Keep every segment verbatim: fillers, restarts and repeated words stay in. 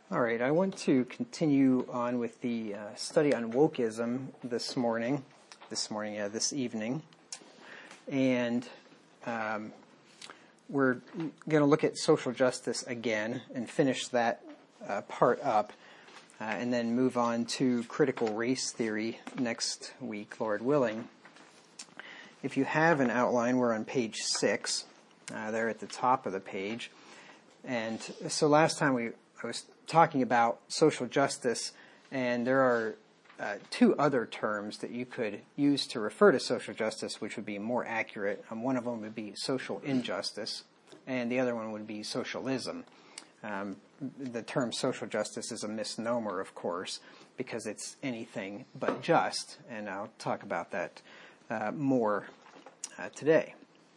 All right, I want to continue on with the uh, study on wokeism this morning, this morning, yeah, this evening. And um, we're going to look at social justice again and finish that uh, part up, uh, and then move on to critical race theory next week, Lord willing. If you have an outline, we're on page six, uh, there at the top of the page. And so last time we I was talking about social justice, and there are uh, two other terms that you could use to refer to social justice, which would be more accurate. Um, one of them would be social injustice, and the other one would be socialism. Um, the term social justice is a misnomer, of course, because it's anything but just, and I'll talk about that uh, more uh, today.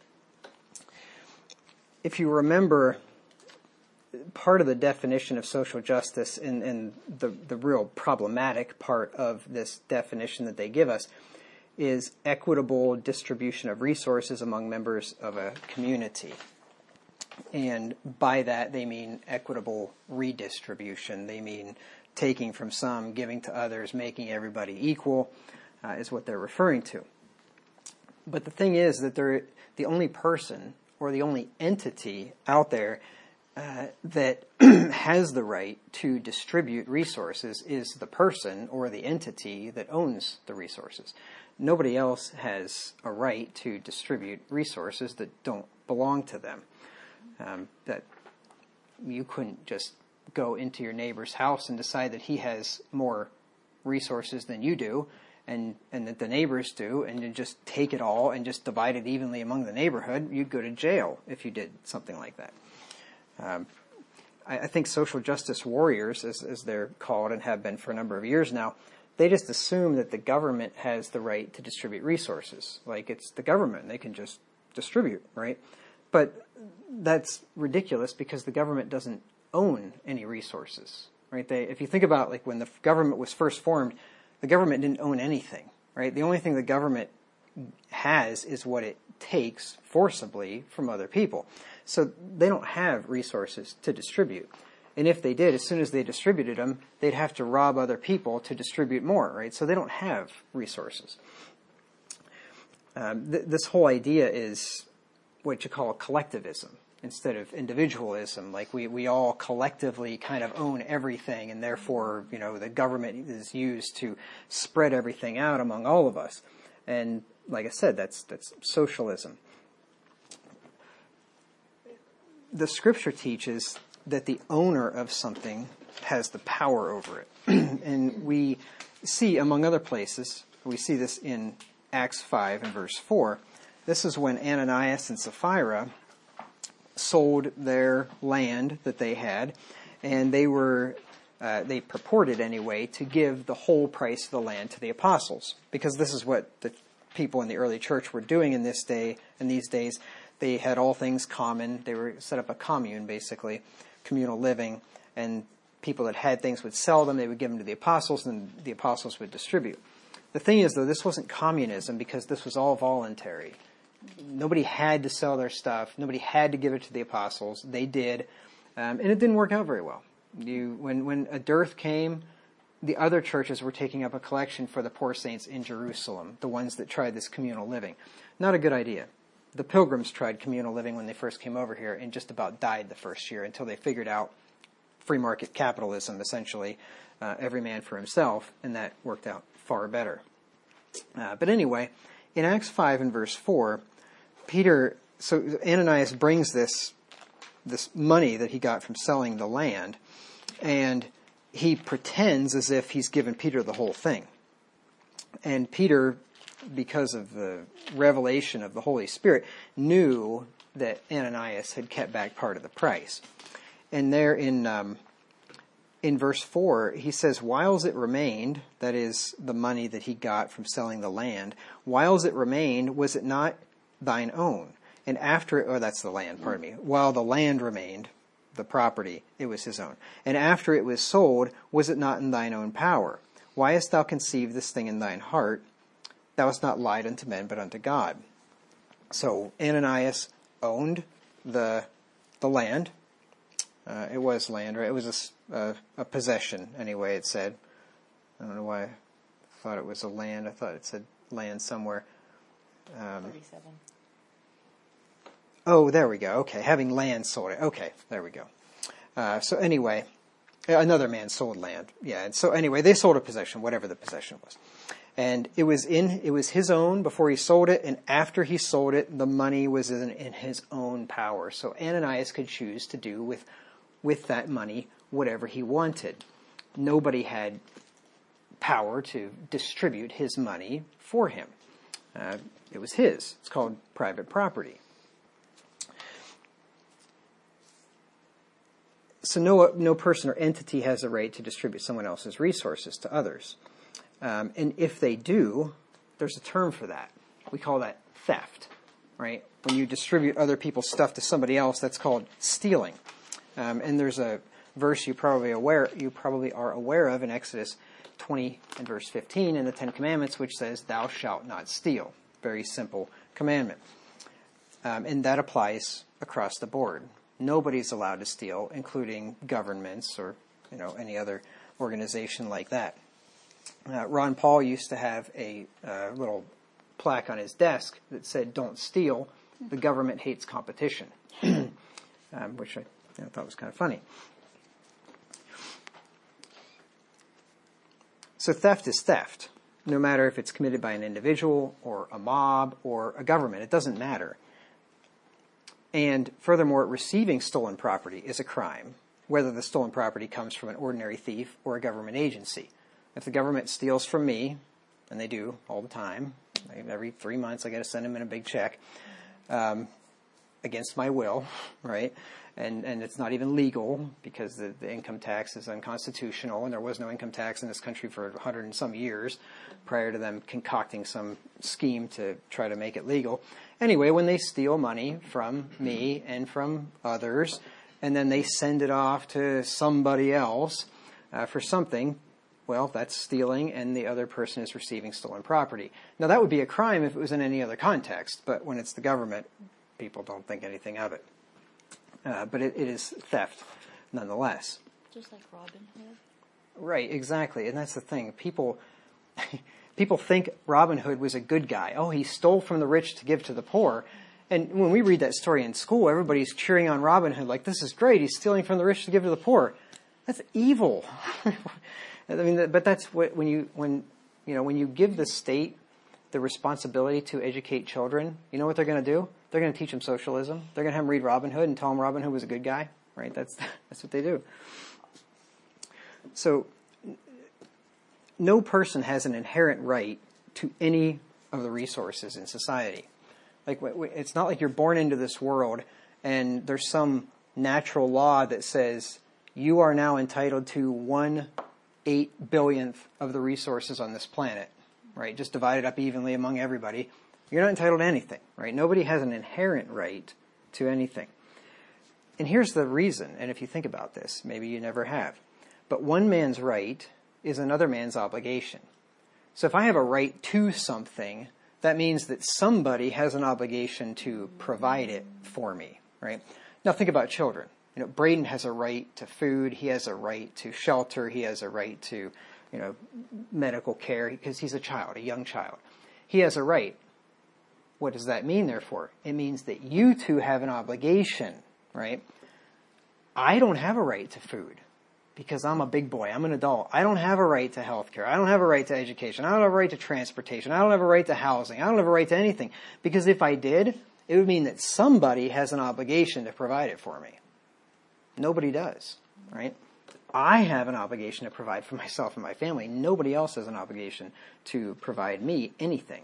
If you remember, part of the definition of social justice and, and the, the real problematic part of this definition that they give us is equitable distribution of resources among members of a community. And by that, they mean equitable redistribution. They mean taking from some, giving to others, making everybody equal, uh, is what they're referring to. But the thing is that they're the only person or the only entity out there Uh, that has the right to distribute resources is the person or the entity that owns the resources. Nobody else has a right to distribute resources that don't belong to them. Um, that you couldn't just go into your neighbor's house and decide that he has more resources than you do, and, and that the neighbors do, and then just take it all and just divide it evenly among the neighborhood. You'd go to jail if you did something like that. Um, I, I think social justice warriors, as, as they're called and have been for a number of years now, they just assume that the government has the right to distribute resources. Like it's the government, they can just distribute, right? But that's ridiculous because the government doesn't own any resources, right? They, if you think about like when the government was first formed, the government didn't own anything, right? The only thing the government has is what it takes forcibly from other people. So they don't have resources to distribute. And if they did, as soon as they distributed them, they'd have to rob other people to distribute more, right? So they don't have resources. Um, th- this whole idea is what you call collectivism instead of individualism. Like we, we all collectively kind of own everything, and therefore, you know, the government is used to spread everything out among all of us. And like I said, that's that's socialism. The scripture teaches that the owner of something has the power over it. And we see, among other places, we see this in Acts five and verse four. This is when Ananias and Sapphira sold their land that they had, and they were, uh, they purported anyway, to give the whole price of the land to the apostles, because this is what the people in the early church were doing in this day, in these days. They had all things common. They were set up a commune, basically, communal living, and people that had things would sell them. They would give them to the apostles, and the apostles would distribute. The thing is, though, this wasn't communism because this was all voluntary. Nobody had to sell their stuff. Nobody had to give it to the apostles. They did, um, and it didn't work out very well. You, when, when a dearth came, the other churches were taking up a collection for the poor saints in Jerusalem, the ones that tried this communal living. Not a good idea. The Pilgrims tried communal living when they first came over here and just about died the first year until they figured out free market capitalism, essentially, uh, every man for himself, and that worked out far better. Uh, but anyway, in Acts five and verse four, Peter, so Ananias brings this, this money that he got from selling the land, and he pretends as if he's given Peter the whole thing. And Peter, because of the revelation of the Holy Spirit, knew that Ananias had kept back part of the price. And there in um, in verse four, he says, whiles it remained, that is the money that he got from selling the land, whiles it remained, was it not thine own? And after, oh, that's the land, pardon me. While the land remained, the property, it was his own. And after it was sold, was it not in thine own power? Why hast thou conceived this thing in thine heart? Thou hast not lied unto men, but unto God. So Ananias owned the the land, Uh, it was land, right? It was a, s- uh, a possession, anyway, it said. I don't know why I thought it was a land. I thought it said land somewhere. Um, thirty-seven. oh, there we go. Okay, having land sold it. Okay, there we go. Uh, so anyway, another man sold land. Yeah, and so anyway, they sold a possession, whatever the possession was. And it was in, it was his own before he sold it, and after he sold it, the money was in, in his own power. So Ananias could choose to do with, with that money whatever he wanted. Nobody had power to distribute his money for him. Uh, it was his. It's called private property. So no, no person or entity has a right to distribute someone else's resources to others. Um, and if they do, there's a term for that. We call that theft, right? When you distribute other people's stuff to somebody else, that's called stealing. Um, and there's a verse you probably aware you probably are aware of in Exodus twenty and verse fifteen in the Ten Commandments, which says, "Thou shalt not steal." Very simple commandment, um, and that applies across the board. Nobody's allowed to steal, including governments or you know any other organization like that. Uh, Ron Paul used to have a uh, little plaque on his desk that said, "Don't steal. The government hates competition," um, which I you know, thought was kind of funny. So theft is theft, no matter if it's committed by an individual or a mob or a government. It doesn't matter. And furthermore, receiving stolen property is a crime, whether the stolen property comes from an ordinary thief or a government agency. If the government steals from me, and they do all the time, every three months I got to send them in a big check, um, against my will, right? And and it's not even legal because the, the income tax is unconstitutional, and there was no income tax in this country for a hundred and some years prior to them concocting some scheme to try to make it legal. Anyway, when they steal money from me and from others, and then they send it off to somebody else uh, for something, well, that's stealing, and the other person is receiving stolen property. Now, that would be a crime if it was in any other context, but when it's the government, people don't think anything of it. Uh, but it, it is theft, nonetheless. Just like Robin Hood. Right, exactly, and that's the thing. People, people think Robin Hood was a good guy. Oh, he stole from the rich to give to the poor. And when we read that story in school, everybody's cheering on Robin Hood like, "This is great. He's stealing from the rich to give to the poor." That's evil. I mean, but that's what when you when you know when you give the state the responsibility to educate children, you know what they're going to do? They're going to teach them socialism. They're going to have them read Robin Hood and tell them Robin Hood was a good guy, right? That's that's what they do. So, no person has an inherent right to any of the resources in society. Like, it's not like you're born into this world and there's some natural law that says you are now entitled to one eight billionth of the resources on this planet, right? Just divide it up evenly among everybody. You're not entitled to anything, right? Nobody has an inherent right to anything. And here's the reason, and if you think about this, maybe you never have. But one man's right is another man's obligation. So if I have a right to something, that means that somebody has an obligation to provide it for me, right? Now think about children. You know, Braden has a right to food. He has a right to shelter. He has a right to, you know, medical care because he's a child, a young child. He has a right. What does that mean, therefore? It means that you two have an obligation, right? I don't have a right to food because I'm a big boy. I'm an adult. I don't have a right to health care. I don't have a right to education. I don't have a right to transportation. I don't have a right to housing. I don't have a right to anything. Because if I did, it would mean that somebody has an obligation to provide it for me. Nobody does, right? I have an obligation to provide for myself and my family. Nobody else has an obligation to provide me anything.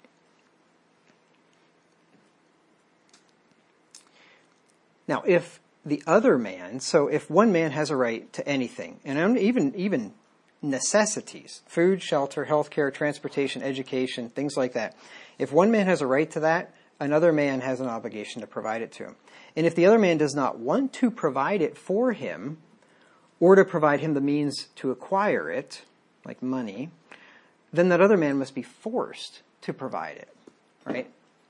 Now, if the other man, so if one man has a right to anything, and even even necessities, food, shelter, healthcare, transportation, education, things like that, if one man has a right to that, another man has an obligation to provide it to him. And if the other man does not want to provide it for him, or to provide him the means to acquire it, like money, then that other man must be forced to provide it, right?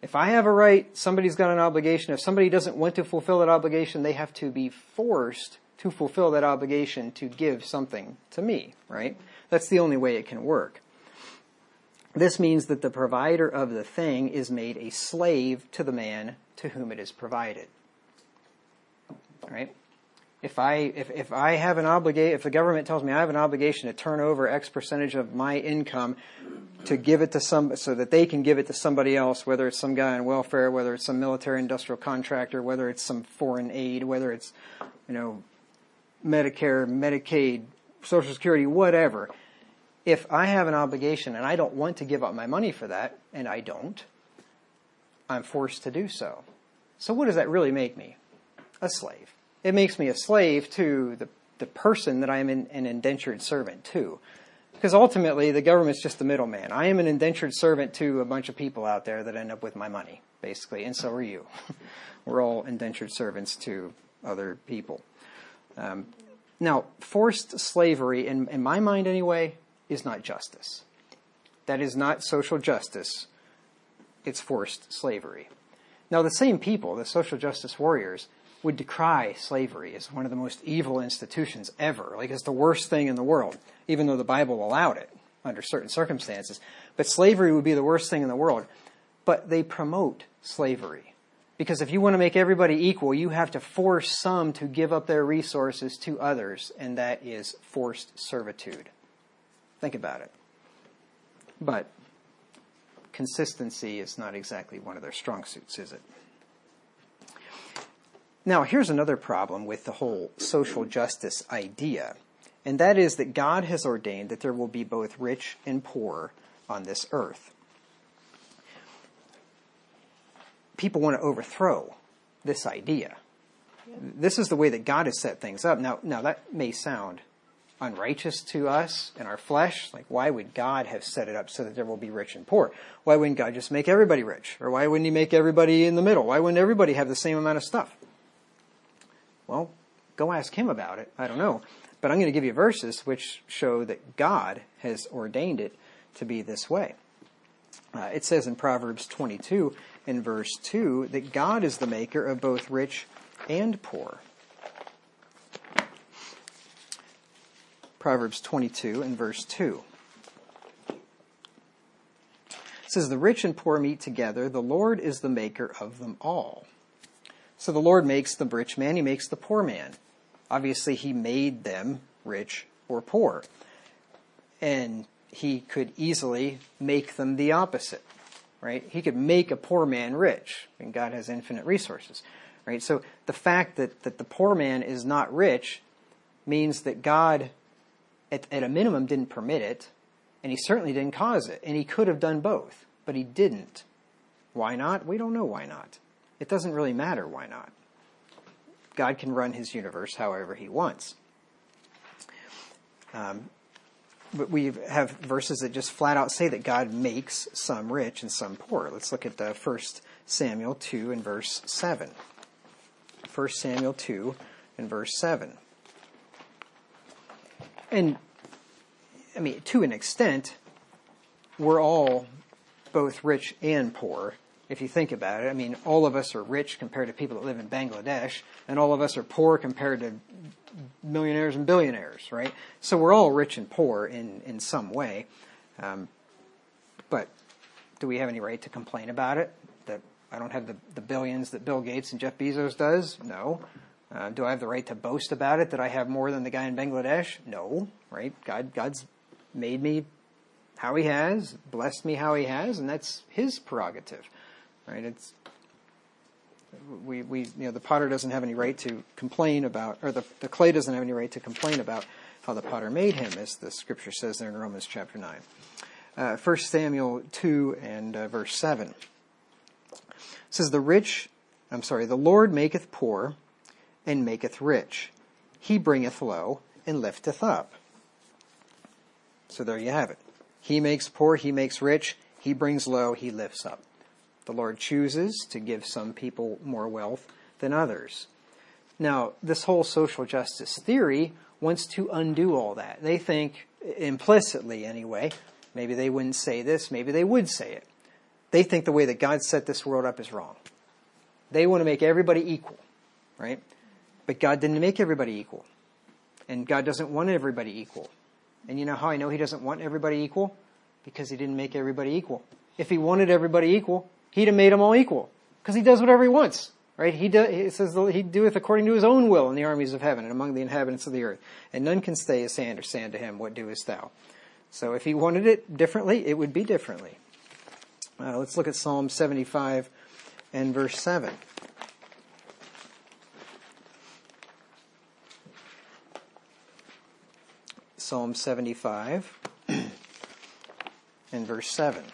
If I have a right, somebody's got an obligation. If somebody doesn't want to fulfill that obligation, they have to be forced to fulfill that obligation to give something to me, right? That's the only way it can work. This means that the provider of the thing is made a slave to the man to whom it is provided. Right? If I if, if I have an obligation, if the government tells me I have an obligation to turn over X percentage of my income to give it to some, so that they can give it to somebody else, whether it's some guy on welfare, whether it's some military industrial contractor, whether it's some foreign aid, whether it's, you know, Medicare, Medicaid, Social Security, whatever. If I have an obligation and I don't want to give up my money for that, and I don't, I'm forced to do so. So what does that really make me? A slave. It makes me a slave to the, the person that I am in, an indentured servant to. Because ultimately, the government's just the middleman. I am an indentured servant to a bunch of people out there that end up with my money, basically, and so are you. We're all indentured servants to other people. Um, now, forced slavery, in, in my mind anyway, is not justice. That is not social justice. It's forced slavery. Now, the same people, the social justice warriors, would decry slavery as one of the most evil institutions ever. Like, it's the worst thing in the world, even though the Bible allowed it under certain circumstances. But slavery would be the worst thing in the world. But they promote slavery. Because if you want to make everybody equal, you have to force some to give up their resources to others, and that is forced servitude. Think about it. But consistency is not exactly one of their strong suits, is it? Now, here's another problem with the whole social justice idea, and that is that God has ordained that there will be both rich and poor on this earth. People want to overthrow this idea. This is the way that God has set things up. Now, now that may sound unrighteous to us in our flesh. Like, why would God have set it up so that there will be rich and poor? Why wouldn't God just make everybody rich? Or why wouldn't he make everybody in the middle? Why wouldn't everybody have the same amount of stuff? Well, go ask him about it. I don't know. But I'm going to give you verses which show that God has ordained it to be this way. Uh, it says in Proverbs twenty-two in verse two that God is the maker of both rich and poor. Proverbs twenty-two and verse two. It says, "The rich and poor meet together. The Lord is the maker of them all." So the Lord makes the rich man, he makes the poor man. Obviously, he made them rich or poor. And he could easily make them the opposite, right? He could make a poor man rich, and God has infinite resources, right? So the fact that, that the poor man is not rich means that God, at, at a minimum, didn't permit it, and he certainly didn't cause it, and he could have done both, but he didn't. Why not? We don't know why not. It doesn't really matter why not. God can run his universe however he wants. Um, but we have verses that just flat out say that God makes some rich and some poor. Let's look at the First Samuel two and verse seven. First Samuel two and verse seven. And, I mean, to an extent, we're all both rich and poor. If you think about it, I mean, all of us are rich compared to people that live in Bangladesh, and all of us are poor compared to millionaires and billionaires, right? So we're all rich and poor in, in some way. Um, but do we have any right to complain about it? That I don't have the, the billions that Bill Gates and Jeff Bezos does? No. Uh, do I have the right to boast about it, that I have more than the guy in Bangladesh? No, right? God, God's made me how he has, blessed me how he has, and that's his prerogative. Right? It's we we you know the potter doesn't have any right to complain about, or the the clay doesn't have any right to complain about how the potter made him, as the scripture says there in Romans chapter nine. Uh, First Samuel two and uh, verse seven. It says, "The rich, I'm sorry, the Lord maketh poor, and maketh rich. He bringeth low, and lifteth up." So there you have it. He makes poor, he makes rich, he brings low, he lifts up. The Lord chooses to give some people more wealth than others. Now, this whole social justice theory wants to undo all that. They think, implicitly anyway, maybe they wouldn't say this, maybe they would say it, they think the way that God set this world up is wrong. They want to make everybody equal, right? But God didn't make everybody equal. And God doesn't want everybody equal. And you know how I know he doesn't want everybody equal? Because he didn't make everybody equal. If he wanted everybody equal, he'd have made them all equal. Because he does whatever he wants, right? He, do, he says he doeth according to his own will in the armies of heaven and among the inhabitants of the earth. And none can stay his hand or say unto him, what doest thou? So if he wanted it differently, it would be differently. Uh, let's look at Psalm seventy-five and verse seven. Psalm seventy-five and verse seven.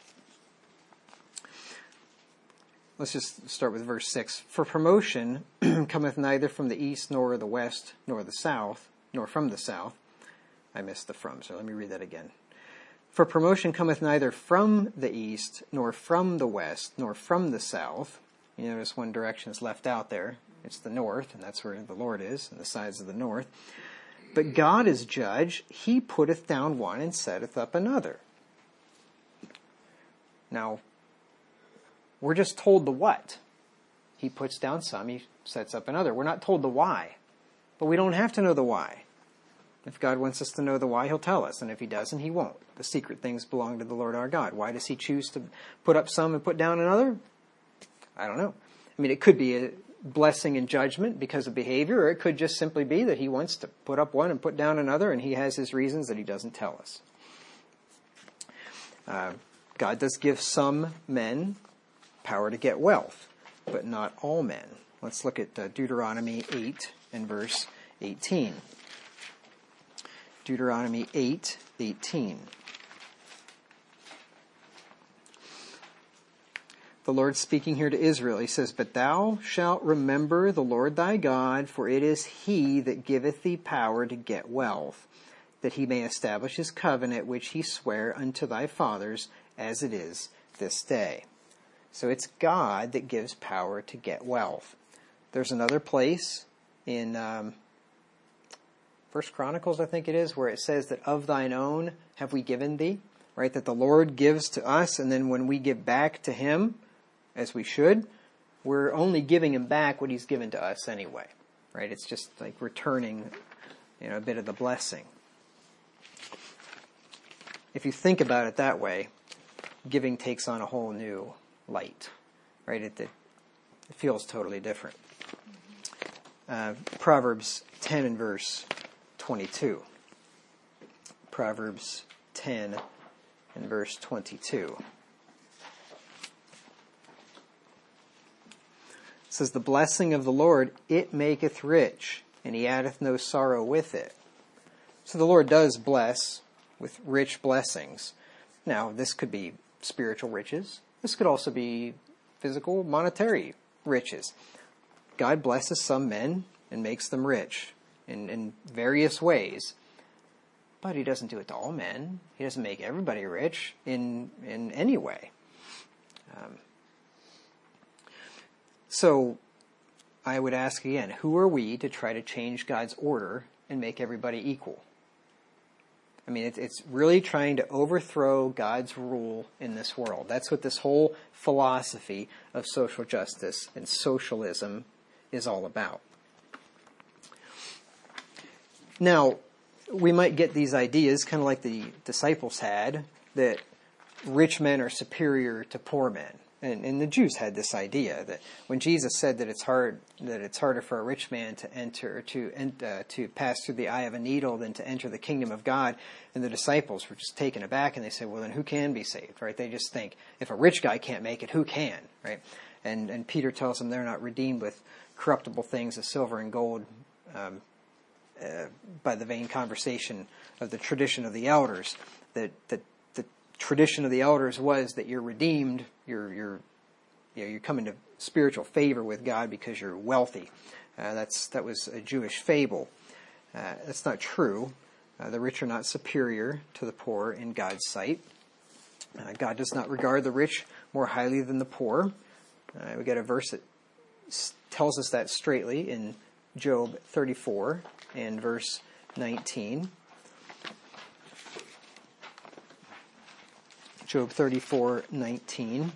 Let's just start with verse six. For promotion cometh neither from the east, nor the west, nor the south, nor from the south. I missed the from, so let me read that again. For promotion cometh neither from the east, nor from the west, nor from the south. You notice one direction is left out there. It's the north, and that's where the Lord is, and the sides of the north. But God is judge. He putteth down one and setteth up another. Now, we're just told the what. He puts down some, he sets up another. We're not told the why. But we don't have to know the why. If God wants us to know the why, he'll tell us. And if he doesn't, he won't. The secret things belong to the Lord our God. Why does he choose to put up some and put down another? I don't know. I mean, it could be a blessing and judgment because of behavior, or it could just simply be that he wants to put up one and put down another, and he has his reasons that he doesn't tell us. Uh, God does give some men power to get wealth, but not all men. Let's look at uh, Deuteronomy eight and verse eighteen. Deuteronomy eight eighteen. The Lord speaking here to Israel, he says, But thou shalt remember the Lord thy God, for it is he that giveth thee power to get wealth, that he may establish his covenant which he sware unto thy fathers, as it is this day. So it's God that gives power to get wealth. There's another place in um, First Chronicles, I think it is, where it says that of thine own have we given thee, right? That the Lord gives to us, and then when we give back to him, as we should, we're only giving him back what he's given to us anyway, right? It's just like returning, you know, a bit of the blessing. If you think about it that way, giving takes on a whole new light, right? It, it, it feels totally different. Uh, Proverbs ten and verse twenty-two. Proverbs ten and verse twenty-two. It says, The blessing of the Lord, it maketh rich, and he addeth no sorrow with it. So the Lord does bless with rich blessings. Now, this could be spiritual riches. This could also be physical, monetary riches. God blesses some men and makes them rich in, in various ways. But he doesn't do it to all men. He doesn't make everybody rich in, in any way. Um, so I would ask again, who are we to try to change God's order and make everybody equal? I mean, it's, it's really trying to overthrow God's rule in this world. That's what this whole philosophy of social justice and socialism is all about. Now, we might get these ideas, kind of like the disciples had, that rich men are superior to poor men. And, and the Jews had this idea that when Jesus said that it's hard, that it's harder for a rich man to enter, to uh, to pass through the eye of a needle than to enter the kingdom of God, and the disciples were just taken aback, and they said, "Well, then who can be saved?" Right? They just think, if a rich guy can't make it, who can? Right? And and Peter tells them they're not redeemed with corruptible things as silver and gold, um, uh, by the vain conversation of the tradition of the elders. That that the tradition of the elders was that you're redeemed. You're you're you know, you're coming to spiritual favor with God because you're wealthy. Uh, that's that was a Jewish fable. Uh, that's not true. Uh, the rich are not superior to the poor in God's sight. Uh, God does not regard the rich more highly than the poor. Uh, we got a verse that s- tells us that straightly in Job thirty-four and verse nineteen. Job thirty-four nineteen.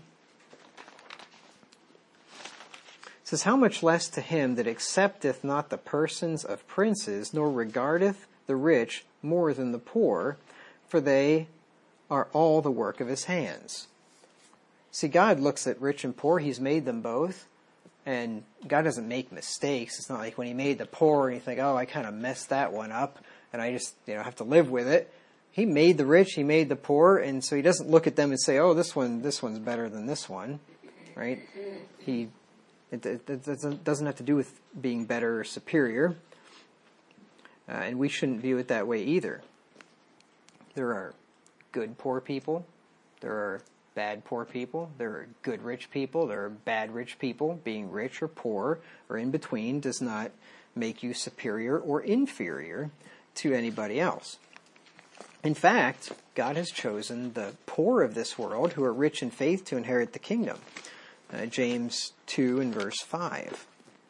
It says, how much less to him that accepteth not the persons of princes, nor regardeth the rich more than the poor, for they are all the work of his hands. See, God looks at rich and poor. He's made them both. And God doesn't make mistakes. It's not like when he made the poor and you think, oh, I kind of messed that one up and I just, you know, have to live with it. He made the rich, he made the poor, and so he doesn't look at them and say, oh, this one, this one's better than this one, right? He, it, it, it doesn't, doesn't have to do with being better or superior. Uh, and we shouldn't view it that way either. There are good poor people. There are bad poor people. There are good rich people. There are bad rich people. Being rich or poor or in between does not make you superior or inferior to anybody else. In fact, God has chosen the poor of this world who are rich in faith to inherit the kingdom. Uh, James two and verse five.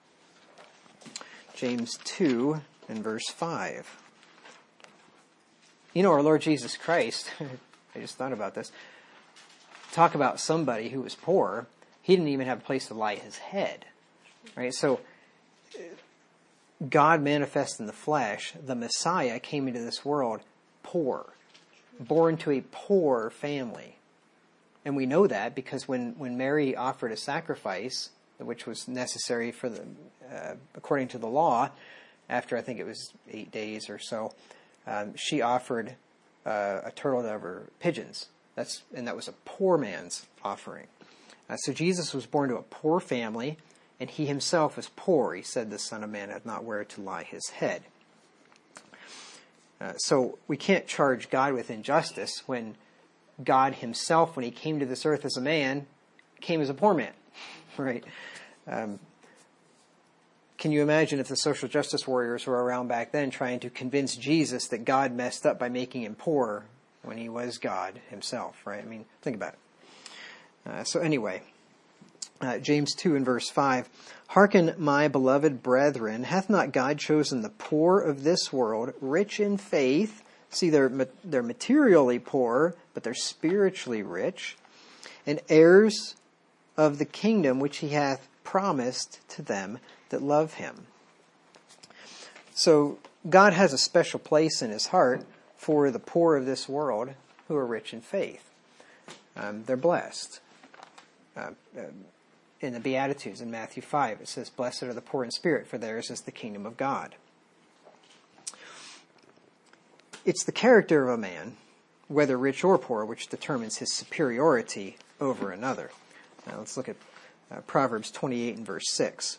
James two and verse five. You know, our Lord Jesus Christ, I just thought about this, talk about somebody who was poor. He didn't even have a place to lie his head. Right? So, God manifest in the flesh, the Messiah came into this world poor, born to a poor family. And we know that because when, when Mary offered a sacrifice, which was necessary for the, uh, according to the law, after I think it was eight days or so, um, she offered uh, a turtle dove or pigeons. That's and that was a poor man's offering. Uh, so Jesus was born to a poor family, and he himself was poor. He said, the Son of Man hath not where to lie his head. Uh, so we can't charge God with injustice when God himself, when he came to this earth as a man, came as a poor man. Right? Um, can you imagine if the social justice warriors were around back then trying to convince Jesus that God messed up by making him poor when he was God himself, right? I mean, think about it. Uh, so anyway, uh, James two and verse five, hearken, my beloved brethren, hath not God chosen the poor of this world, rich in faith? See, they're, they're materially poor, but they're spiritually rich, and heirs of the kingdom which he hath promised to them that love him. So God has a special place in his heart for the poor of this world who are rich in faith. Um, they're blessed. Uh, uh, in the Beatitudes in Matthew five, it says, blessed are the poor in spirit, for theirs is the kingdom of God. It's the character of a man, whether rich or poor, which determines his superiority over another. Now let's look at uh, Proverbs twenty-eight and verse six.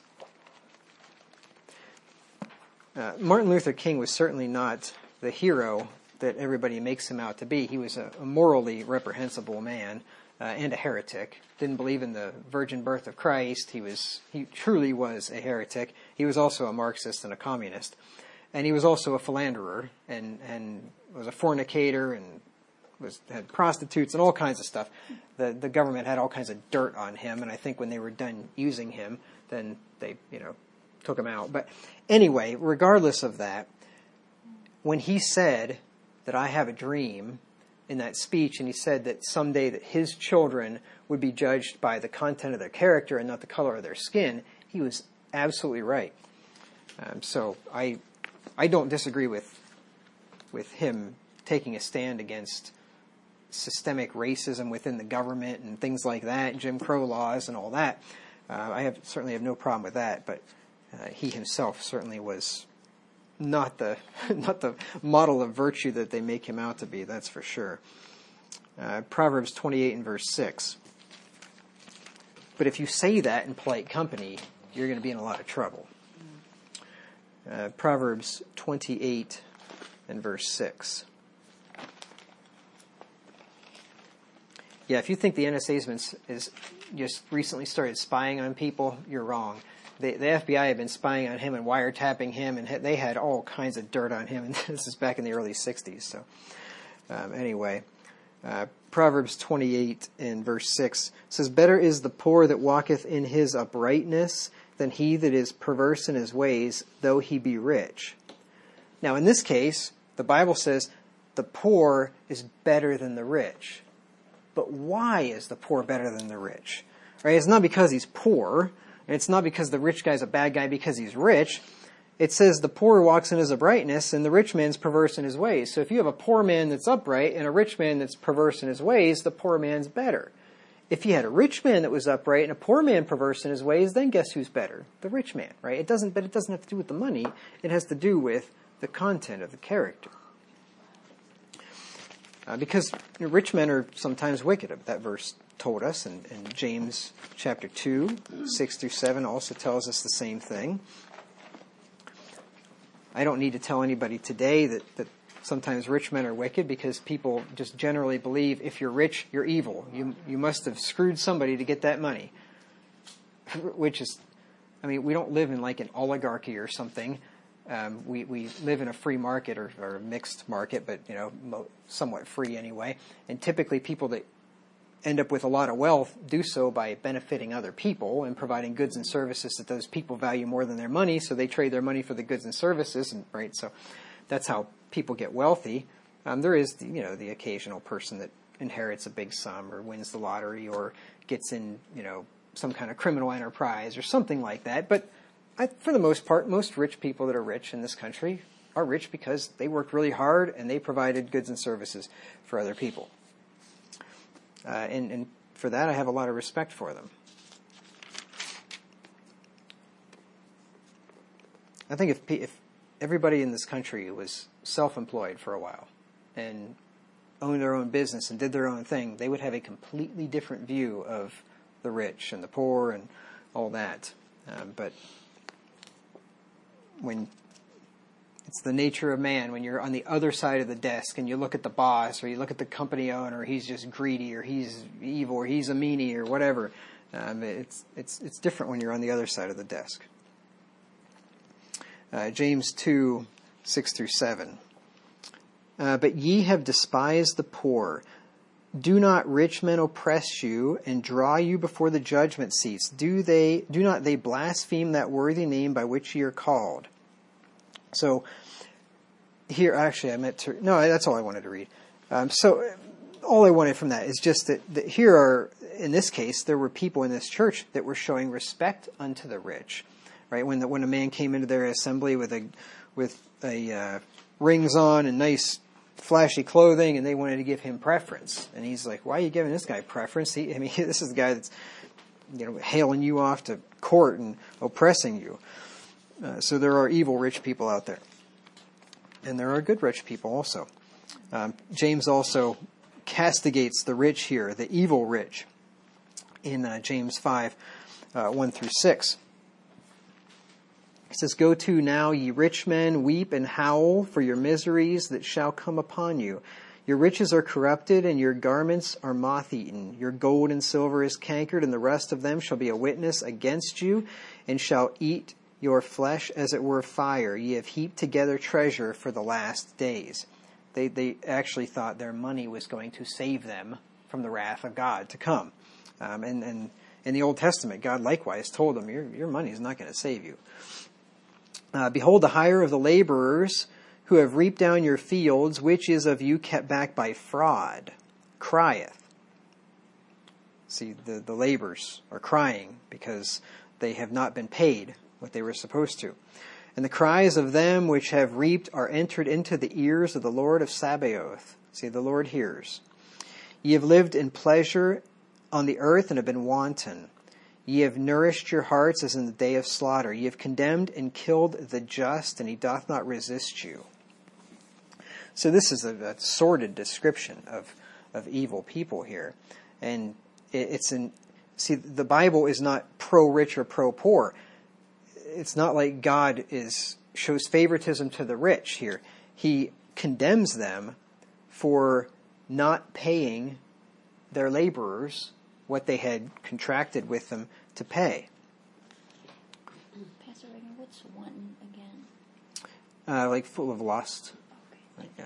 Uh, Martin Luther King was certainly not the hero that everybody makes him out to be. He was a, a morally reprehensible man uh, and a heretic. Didn't believe in the virgin birth of Christ. He was he truly was a heretic. He was also a Marxist and a communist. And he was also a philanderer and, and was a fornicator and was had prostitutes and all kinds of stuff. The the government had all kinds of dirt on him, and I think when they were done using him, then they, you know, took him out. But anyway, regardless of that, when he said that I have a dream in that speech, and he said that someday that his children would be judged by the content of their character and not the color of their skin, he was absolutely right. Um, so I I don't disagree with with him taking a stand against systemic racism within the government and things like that, Jim Crow laws and all that. Uh, I have certainly have no problem with that, but uh, he himself certainly was not the not the model of virtue that they make him out to be, that's for sure. Uh, Proverbs twenty-eight and verse six. But if you say that in polite company, you're going to be in a lot of trouble. Uh, Proverbs twenty-eight and verse six. Yeah, if you think the N S A has been is just recently started spying on people, you're wrong. The, the F B I had been spying on him and wiretapping him, and they had all kinds of dirt on him. And this is back in the early sixties. So, um, anyway, uh, Proverbs twenty-eight and verse six says, "Better is the poor that walketh in his uprightness than he that is perverse in his ways, though he be rich." Now, in this case, the Bible says the poor is better than the rich. But why is the poor better than the rich? Right? It's not because he's poor. And it's not because the rich guy's a bad guy because he's rich. It says the poor walks in his uprightness and the rich man's perverse in his ways. So if you have a poor man that's upright and a rich man that's perverse in his ways, the poor man's better. If you had a rich man that was upright and a poor man perverse in his ways, then guess who's better? The rich man, right? It doesn't, but it doesn't have to do with the money. It has to do with the content of the character. Uh, because rich men are sometimes wicked. That verse told us, and, and James chapter two, six through seven also tells us the same thing. I don't need to tell anybody today that, that sometimes rich men are wicked, because people just generally believe if you're rich, you're evil. You you must have screwed somebody to get that money. Which is, I mean, we don't live in like an oligarchy or something. Um, we, we live in a free market or, or a mixed market, but, you know, mo- somewhat free anyway. And typically people that end up with a lot of wealth do so by benefiting other people and providing goods and services that those people value more than their money, so they trade their money for the goods and services, and right, so that's how people get wealthy. Um, there is, you know, the occasional person that inherits a big sum or wins the lottery or gets in, you know, some kind of criminal enterprise or something like that. But I, for the most part, most rich people that are rich in this country are rich because they worked really hard and they provided goods and services for other people. Uh, and, and for that, I have a lot of respect for them. I think if if everybody in this country was self-employed for a while and owned their own business and did their own thing, they would have a completely different view of the rich and the poor and all that. Um, but when it's the nature of man, when you're on the other side of the desk and you look at the boss or you look at the company owner, he's just greedy or he's evil or he's a meanie or whatever. Um, it's it's it's different when you're on the other side of the desk. Uh, James two, six through seven. Uh, but ye have despised the poor. Do not rich men oppress you and draw you before the judgment seats? Do they do not they blaspheme that worthy name by which ye are called? So here, actually, I meant to. No, that's all I wanted to read. Um, so all I wanted from that is just that, that here are, in this case, there were people in this church that were showing respect unto the rich. Right, when the, when a man came into their assembly with a with a uh, rings on and nice flashy clothing, and they wanted to give him preference, and he's like, "Why are you giving this guy preference? He, I mean, this is the guy that's, you know, hailing you off to court and oppressing you." Uh, so there are evil rich people out there, and there are good rich people also. Um, James also castigates the rich here, the evil rich, in uh, James five, uh, one through six. It says, Go to now, ye rich men, weep and howl for your miseries that shall come upon you. Your riches are corrupted, and your garments are moth-eaten. Your gold and silver is cankered, and the rest of them shall be a witness against you, and shall eat your flesh as it were fire. Ye have heaped together treasure for the last days. They they actually thought their money was going to save them from the wrath of God to come. Um, and, and in the Old Testament, God likewise told them, your, your money is not going to save you. Uh, Behold, the hire of the laborers who have reaped down your fields, which is of you kept back by fraud, crieth. See, the, the laborers are crying because they have not been paid what they were supposed to. And the cries of them which have reaped are entered into the ears of the Lord of Sabaoth. See, the Lord hears. Ye have lived in pleasure on the earth and have been wanton. Ye have nourished your hearts as in the day of slaughter. Ye have condemned and killed the just, and he doth not resist you. So this is a, a sordid description of, of evil people here. And it, it's in, see, the Bible is not pro-rich or pro-poor. It's not like God is shows favoritism to the rich here. He condemns them for not paying their laborers what they had contracted with them to pay. Pastor Reagan, what's one again? Uh, like full of lust. Okay. Like, yeah.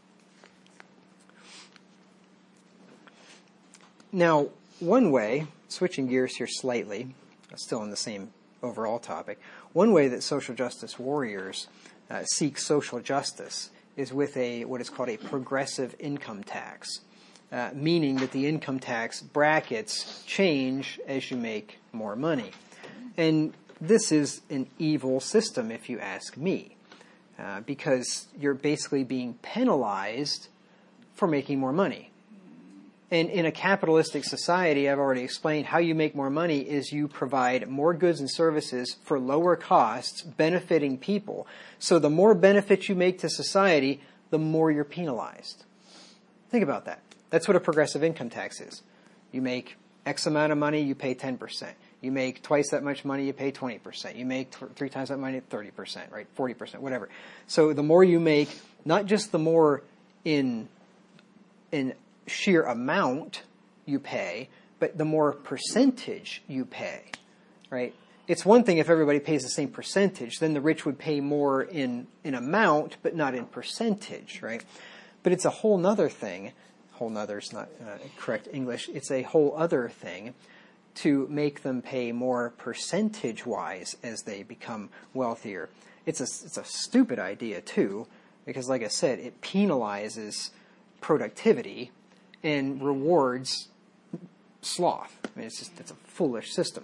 Now, one way, switching gears here slightly, still on the same overall topic, one way that social justice warriors uh, seek social justice is with a what is called a progressive income tax. uh, meaning that the income tax brackets change as you make more money. And this is an evil system, if you ask me, uh, because you're basically being penalized for making more money. And in a capitalistic society, I've already explained, how you make more money is you provide more goods and services for lower costs, benefiting people. So the more benefits you make to society, the more you're penalized. Think about that. That's what a progressive income tax is. You make X amount of money, you pay ten percent. You make twice that much money, you pay twenty percent. You make th- three times that money, thirty percent, right? forty percent, whatever. So the more you make, not just the more in in sheer amount you pay, but the more percentage you pay, right? It's one thing if everybody pays the same percentage, then the rich would pay more in, in amount, but not in percentage, right? But it's a whole nother thing, whole nother is not uh, correct English, it's a whole other thing to make them pay more percentage-wise as they become wealthier. It's a, it's a stupid idea, too, because like I said, it penalizes productivity and rewards sloth. I mean, it's just, it's a foolish system.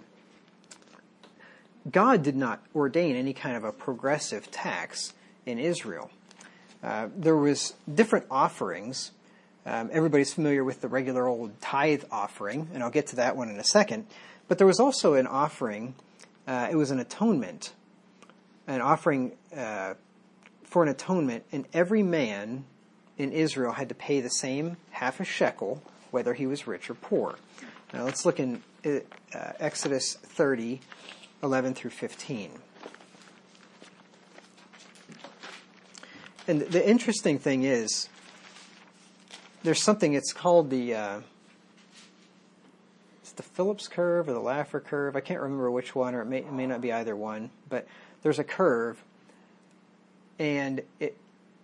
God did not ordain any kind of a progressive tax in Israel. Uh, there was different offerings. Um, everybody's familiar with the regular old tithe offering, and I'll get to that one in a second. But there was also an offering, uh, it was an atonement, an offering uh, for an atonement, and every man in Israel had to pay the same half a shekel, whether he was rich or poor. Now let's look in uh, Exodus thirty, eleven through fifteen. And the interesting thing is, there's something, it's called the, uh, it's the Phillips curve or the Laffer curve. I can't remember which one, or it may, it may not be either one. But there's a curve, and it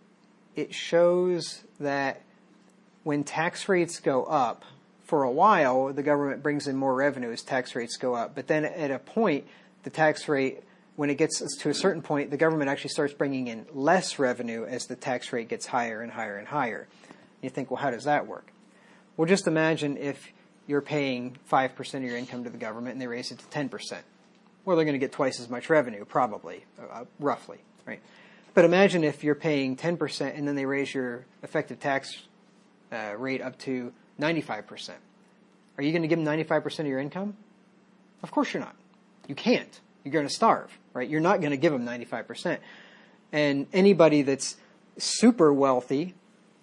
it shows that when tax rates go up, for a while, the government brings in more revenue as tax rates go up. But then at a point, the tax rate, when it gets to a certain point, the government actually starts bringing in less revenue as the tax rate gets higher and higher and higher. You think, well, how does that work? Well, just imagine if you're paying five percent of your income to the government and they raise it to ten percent. Well, they're going to get twice as much revenue, probably, uh, roughly, right? But imagine if you're paying ten percent and then they raise your effective tax uh, rate up to ninety-five percent. Are you going to give them ninety-five percent of your income? Of course you're not. You can't. You're going to starve, right? You're not going to give them ninety-five percent. And anybody that's super wealthy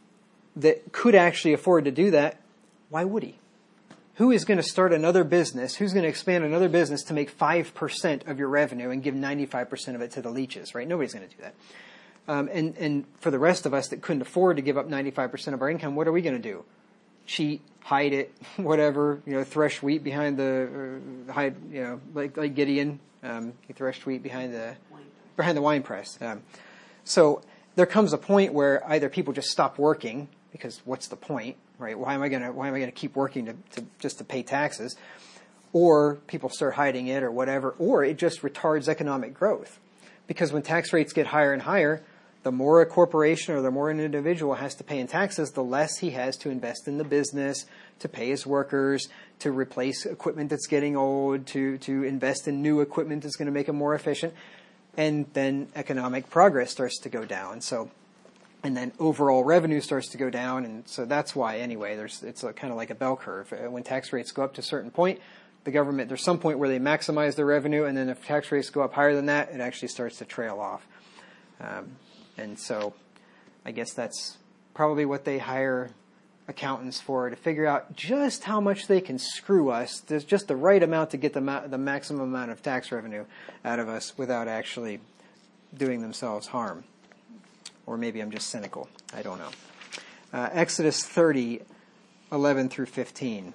that could actually afford to do that, why would he? Who is going to start another business? Who's going to expand another business to make five percent of your revenue and give ninety-five percent of it to the leeches, right? Nobody's going to do that. Um, and, and for the rest of us that couldn't afford to give up ninety-five percent of our income, what are we going to do? Cheat, hide it, whatever, you know, thresh wheat behind the, uh, hide, you know, like, like Gideon, um, he threshed wheat behind the, behind the wine press. Um, so there comes a point where either people just stop working, because what's the point, right? Why am I going to, why am I going to keep working to, to, just to pay taxes? Or people start hiding it or whatever, or it just retards economic growth. Because when tax rates get higher and higher, the more a corporation or the more an individual has to pay in taxes, the less he has to invest in the business, to pay his workers, to replace equipment that's getting old, to, to invest in new equipment that's going to make him more efficient. And then economic progress starts to go down. So, and then overall revenue starts to go down. And so that's why, anyway, there's it's a, kind of like a bell curve. When tax rates go up to a certain point, the government, there's some point where they maximize their revenue, and then if tax rates go up higher than that, it actually starts to trail off. Um, and so I guess that's probably what they hire accountants for, to figure out just how much they can screw us. There's just the right amount to get the, ma- the maximum amount of tax revenue out of us without actually doing themselves harm. Or maybe I'm just cynical. I don't know. Uh, Exodus thirty, eleven through fifteen.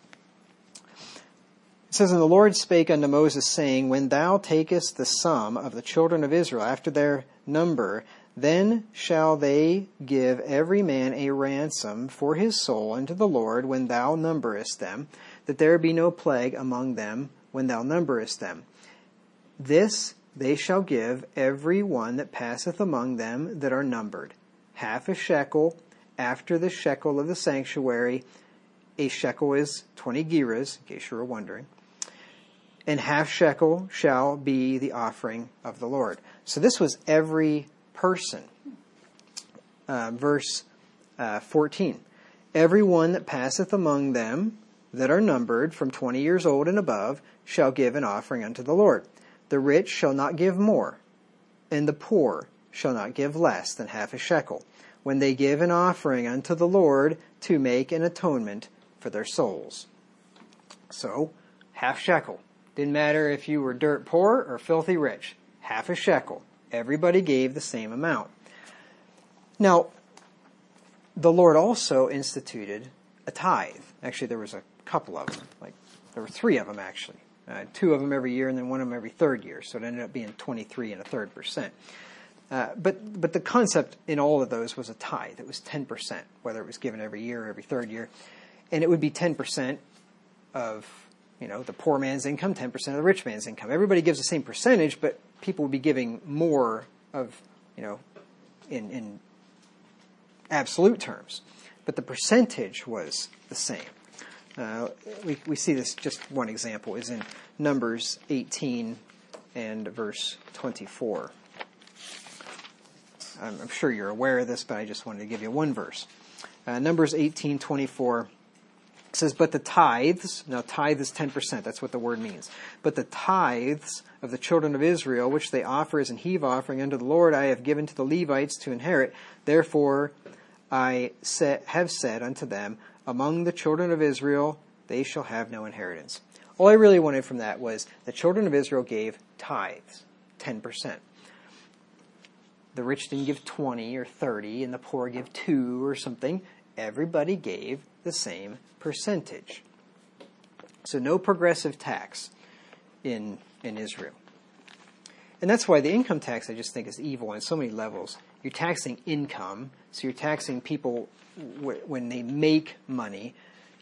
It says, And the Lord spake unto Moses, saying, When thou takest the sum of the children of Israel after their number, then shall they give every man a ransom for his soul unto the Lord when thou numberest them, that there be no plague among them when thou numberest them. This they shall give every one that passeth among them that are numbered, half a shekel after the shekel of the sanctuary. A shekel is twenty gerahs, in case you were wondering. And half shekel shall be the offering of the Lord. So this was every person. Uh, verse uh, fourteen. Every one that passeth among them that are numbered from twenty years old and above shall give an offering unto the Lord. The rich shall not give more, and the poor shall not give less than half a shekel, when they give an offering unto the Lord to make an atonement for their souls. So, half shekel. Didn't matter if you were dirt poor or filthy rich. Half a shekel. Everybody gave the same amount. Now, the Lord also instituted a tithe. Actually, there was a couple of them. Like, there were three of them, actually. Uh, two of them every year and then one of them every third year. So it ended up being twenty-three and a third percent. Uh, but but the concept in all of those was a tithe. It was ten percent, whether it was given every year or every third year. And it would be ten percent of, you know, the poor man's income, ten percent of the rich man's income. Everybody gives the same percentage, but people would be giving more of, you know, in, in absolute terms. But the percentage was the same. Uh, we, we see this, just one example, is in Numbers eighteen and verse twenty-four. I'm, I'm sure you're aware of this, but I just wanted to give you one verse. Uh, Numbers eighteen twenty-four says, but the tithes, now tithe is ten percent, that's what the word means. But the tithes of the children of Israel, which they offer as an heave offering unto the Lord, I have given to the Levites to inherit. Therefore I set, have said unto them, among the children of Israel, they shall have no inheritance. All I really wanted from that was the children of Israel gave tithes, ten percent. The rich didn't give twenty or thirty, and the poor give two or something. Everybody gave the same percentage. So no progressive tax in, in Israel. And that's why the income tax, I just think, is evil on so many levels. You're taxing income, so you're taxing people w- when they make money.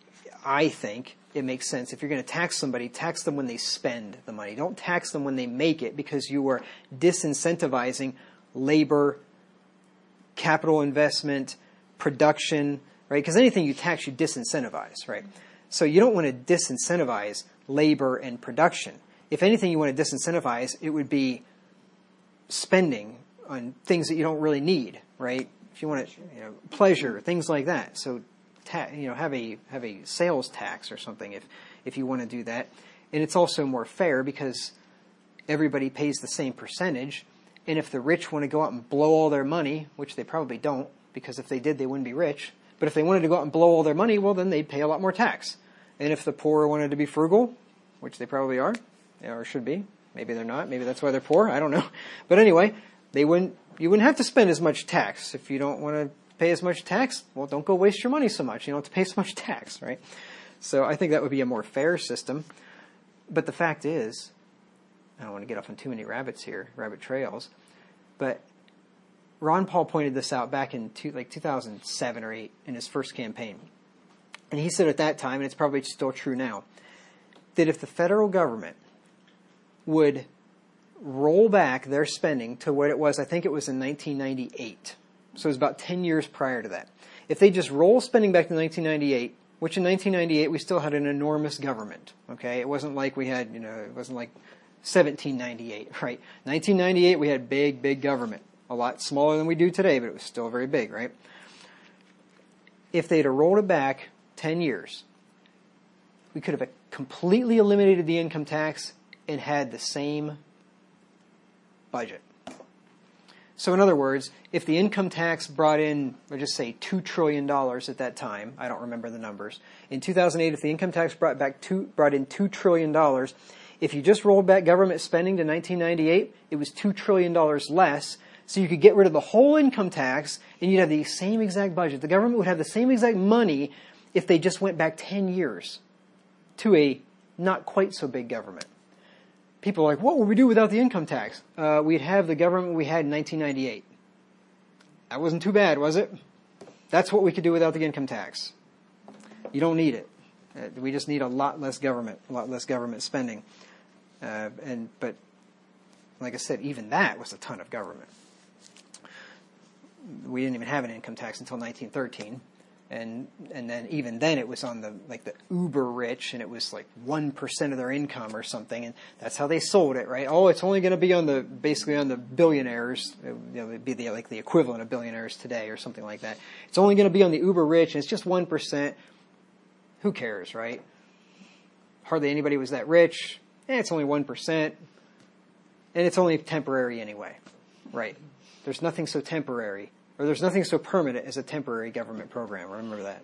I think it makes sense. If you're going to tax somebody, tax them when they spend the money. Don't tax them when they make it, because you are disincentivizing labor, capital investment, production, right? Because anything you tax, you disincentivize, right? So you don't want to disincentivize labor and production. If anything you want to disincentivize, it would be spending on things that you don't really need, right? If you want to, you know, pleasure, things like that. So, ta- you know, have a have a sales tax or something if if you want to do that. And it's also more fair because everybody pays the same percentage. And if the rich want to go out and blow all their money, which they probably don't, because if they did, they wouldn't be rich. But if they wanted to go out and blow all their money, well, then they'd pay a lot more tax. And if the poor wanted to be frugal, which they probably are, or should be, maybe they're not, maybe that's why they're poor, I don't know. But anyway, they wouldn't. You wouldn't have to spend as much tax. If you don't want to pay as much tax, well, don't go waste your money so much. You don't have to pay so much tax, right? So I think that would be a more fair system. But the fact is, I don't want to get off on too many rabbits here, rabbit trails, but Ron Paul pointed this out back in two, like two thousand seven or eight in his first campaign. And he said at that time, and it's probably still true now, that if the federal government would roll back their spending to what it was, I think it was in nineteen ninety-eight. So it was about ten years prior to that. If they just roll spending back to nineteen ninety-eight, which in nineteen ninety-eight we still had an enormous government, okay? It wasn't like we had, you know, it wasn't like seventeen ninety-eight, right? nineteen ninety-eight we had big, big government. A lot smaller than we do today, but it was still very big, right? If they'd have rolled it back ten years, we could have completely eliminated the income tax and had the same budget. So in other words, if the income tax brought in, let's just say two trillion dollars at that time, I don't remember the numbers. In two thousand eight, if the income tax brought back two, brought in two trillion dollars, if you just rolled back government spending to nineteen ninety-eight, it was two trillion dollars less. So you could get rid of the whole income tax and you'd have the same exact budget. The government would have the same exact money if they just went back ten years to a not quite so big government. People are like, what would we do without the income tax? Uh, we'd have the government we had in nineteen ninety-eight. That wasn't too bad, was it? That's what we could do without the income tax. You don't need it. Uh, we just need a lot less government, a lot less government spending. Uh, and but, like I said, even that was a ton of government. We we didn't even have an income tax until nineteen thirteen. And and then even then it was on the like the uber rich, and it was like one percent of their income or something, and that's how they sold it, right? Oh, it's only going to be on the basically on the billionaires. You know, it'd be the, like the equivalent of billionaires today or something like that. It's only going to be on the uber rich, and it's just one percent. Who cares, right? Hardly anybody was that rich. Eh, it's only one percent, and it's only temporary anyway, right? There's nothing so temporary. Or there's nothing so permanent as a temporary government program. Remember that.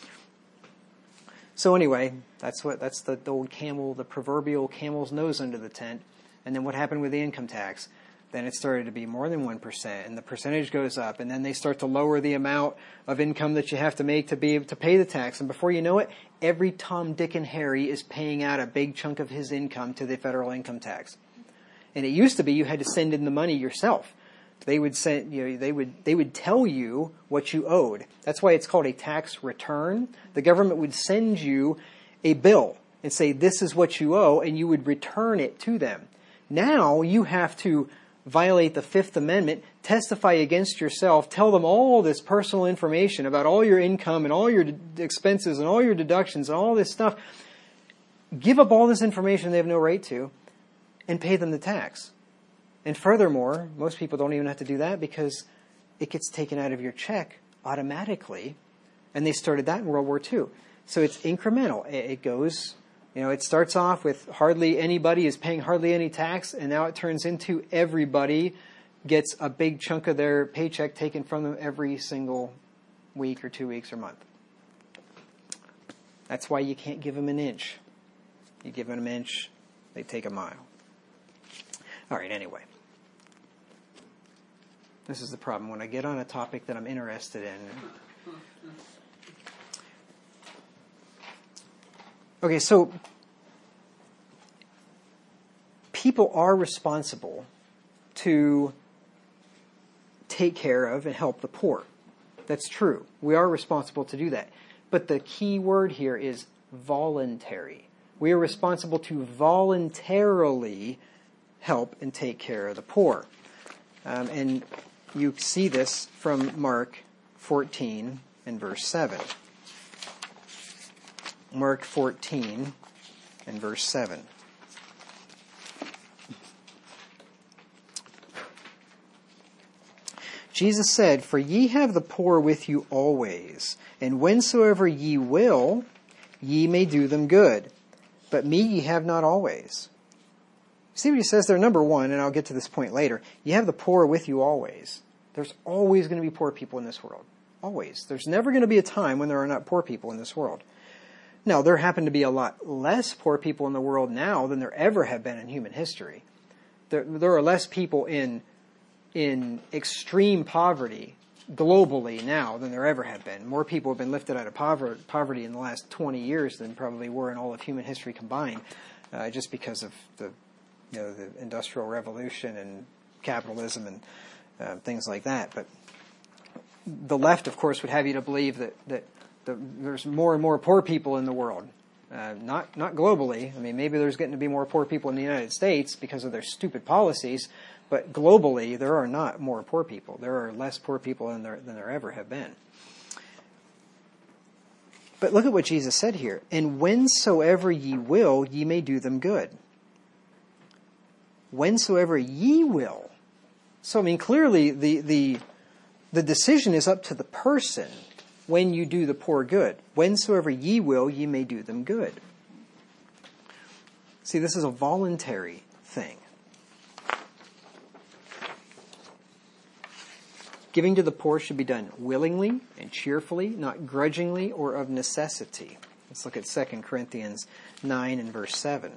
So anyway, that's what that's the, the old camel, the proverbial camel's nose under the tent. And then what happened with the income tax? Then it started to be more than one percent, and the percentage goes up, and then they start to lower the amount of income that you have to make to be able to pay the tax. And before you know it, every Tom, Dick, and Harry is paying out a big chunk of his income to the federal income tax. And it used to be you had to send in the money yourself. They would send, you know, they would they would tell you what you owed. That's why it's called a tax return. The government would send you a bill and say, this is what you owe, and you would return it to them. Now you have to violate the Fifth Amendment, testify against yourself, tell them all this personal information about all your income and all your d- expenses and all your deductions and all this stuff. Give up all this information they have no right to, and pay them the tax. And furthermore, most people don't even have to do that because it gets taken out of your check automatically. And they started that in World War Two. So it's incremental. It goes, you know, it starts off with hardly anybody is paying hardly any tax, and now it turns into everybody gets a big chunk of their paycheck taken from them every single week or two weeks or month. That's why you can't give them an inch. You give them an inch, they take a mile. All right, anyway. This is the problem. When I get on a topic that I'm interested in. Okay, so people are responsible to take care of and help the poor. That's true. We are responsible to do that. But the key word here is voluntary. We are responsible to voluntarily help and take care of the poor. Um, and you see this from Mark fourteen and verse seven. Mark fourteen and verse seven. Jesus said, "For ye have the poor with you always, and whensoever ye will, ye may do them good. But me ye have not always." See what he says there? Number one, and I'll get to this point later, you have the poor with you always. There's always going to be poor people in this world. Always. There's never going to be a time when there are not poor people in this world. Now, there happen to be a lot less poor people in the world now than there ever have been in human history. There, there are less people in, in extreme poverty globally now than there ever have been. More people have been lifted out of pover- poverty in the last twenty years than probably were in all of human history combined, uh, just because of the you know, the Industrial Revolution and capitalism and uh, things like that. But the left, of course, would have you to believe that, that the, there's more and more poor people in the world. Uh, not not globally. I mean, maybe there's getting to be more poor people in the United States because of their stupid policies, but globally, there are not more poor people. There are less poor people than there, than there ever have been. But look at what Jesus said here. "And whensoever ye will, ye may do them good." Whensoever ye will. So, I mean, clearly the, the, the decision is up to the person when you do the poor good. Whensoever ye will, ye may do them good. See, this is a voluntary thing. Giving to the poor should be done willingly and cheerfully, not grudgingly or of necessity. Let's look at Second Corinthians nine and verse seven.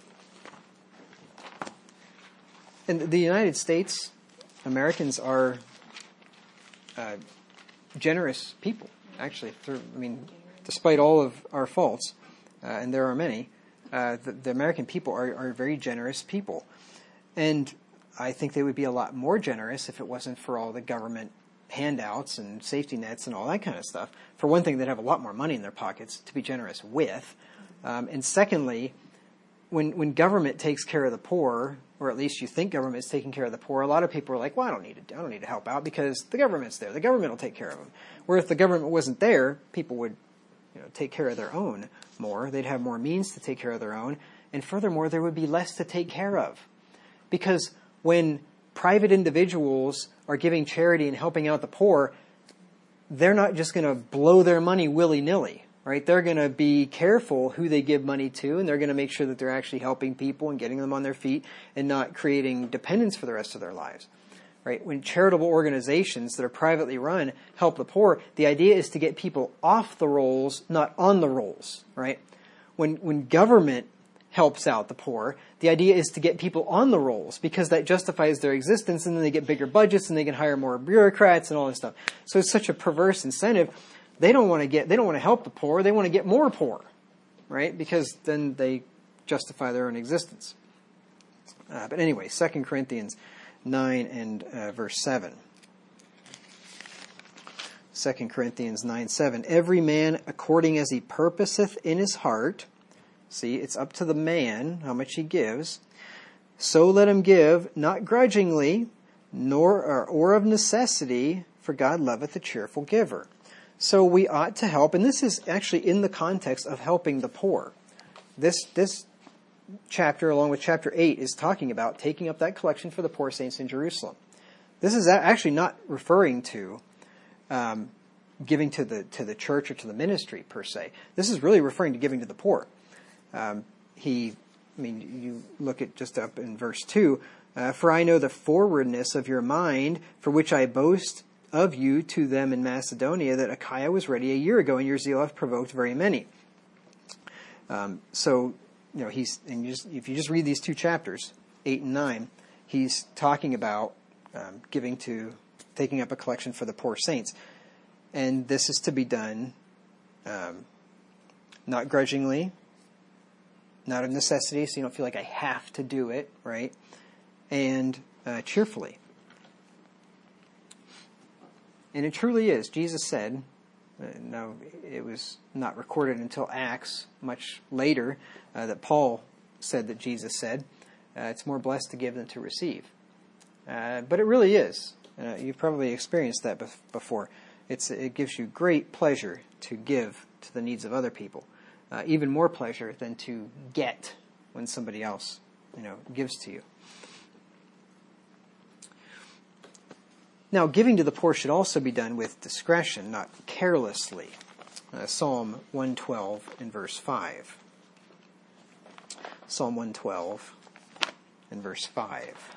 In the United States, Americans are uh, generous people, actually. Through, I mean, despite all of our faults, uh, and there are many, uh, the, the American people are, are very generous people. And I think they would be a lot more generous if it wasn't for all the government handouts and safety nets and all that kind of stuff. For one thing, they'd have a lot more money in their pockets to be generous with. Um, and secondly, when when government takes care of the poor, or at least you think government is taking care of the poor, a lot of people are like, well, I don't need to, I don't need to help out because the government's there. The government will take care of them. Where if the government wasn't there, people would, you know, take care of their own more. They'd have more means to take care of their own. And furthermore, there would be less to take care of. Because when private individuals are giving charity and helping out the poor, they're not just going to blow their money willy-nilly, right? They're going to be careful who they give money to, and they're going to make sure that they're actually helping people and getting them on their feet and not creating dependence for the rest of their lives, right? When charitable organizations that are privately run help the poor, the idea is to get people off the rolls, not on the rolls, right? When when government helps out the poor, the idea is to get people on the rolls because that justifies their existence, and then they get bigger budgets and they can hire more bureaucrats and all this stuff. So it's such a perverse incentive. They don't want to get, they don't want to help the poor. They want to get more poor, right? Because then they justify their own existence. Uh, but anyway, Second Corinthians nine and uh, verse seven. Second Corinthians nine seven. Every man according as he purposeth in his heart. See, it's up to the man how much he gives. So let him give, not grudgingly, nor or, or of necessity, for God loveth a cheerful giver. So we ought to help, and this is actually in the context of helping the poor. This this chapter, along with chapter eight, is talking about taking up that collection for the poor saints in Jerusalem. This is actually not referring to um, giving to the to the church or to the ministry per se. This is really referring to giving to the poor. Um, he, I mean, you look at just up in verse two, uh, for I know the forwardness of your mind, for which I boast of you to them in Macedonia, that Achaia was ready a year ago, and your zeal hath provoked very many. Um, so, you know, he's, and you just, if you just read these two chapters, eight and nine, he's talking about um, giving to, taking up a collection for the poor saints. And this is to be done um, not grudgingly, not of necessity, so you don't feel like I have to do it, right? And uh, cheerfully. And it truly is. Jesus said, uh, no, it was not recorded until Acts, much later, uh, that Paul said that Jesus said, uh, it's more blessed to give than to receive. Uh, but it really is. Uh, you've probably experienced that bef- before. It's, it gives you great pleasure to give to the needs of other people. Uh, even more pleasure than to get when somebody else, you know, gives to you. Now, giving to the poor should also be done with discretion, not carelessly. Uh, Psalm one twelve and verse five. Psalm one twelve and verse five.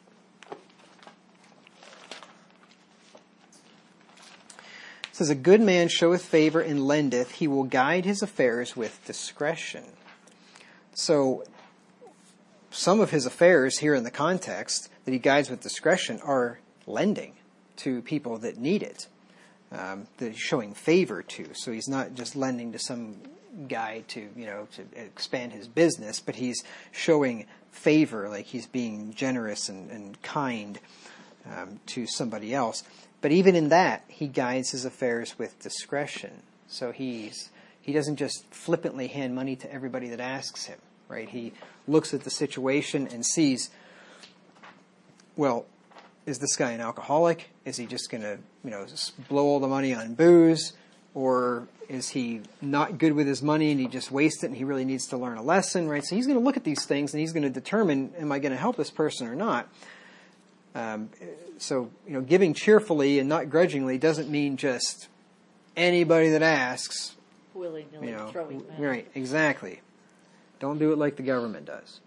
It says, a good man showeth favor and lendeth, he will guide his affairs with discretion. So, some of his affairs here in the context that he guides with discretion are lending to people that need it, um, that he's showing favor to. So he's not just lending to some guy to, you know, to expand his business, but he's showing favor, like he's being generous and, and kind um, to somebody else. But even in that, he guides his affairs with discretion. So he's he doesn't just flippantly hand money to everybody that asks him, right? He looks at the situation and sees, well, is this guy an alcoholic? Is he just going to, you know, blow all the money on booze? Or is he not good with his money and he just wastes it and he really needs to learn a lesson, right? So he's going to look at these things and he's going to determine, am I going to help this person or not? Um, so, you know, giving cheerfully and not grudgingly doesn't mean just anybody that asks. Willy-nilly you know, throwing money. Right, exactly. Don't do it like the government does.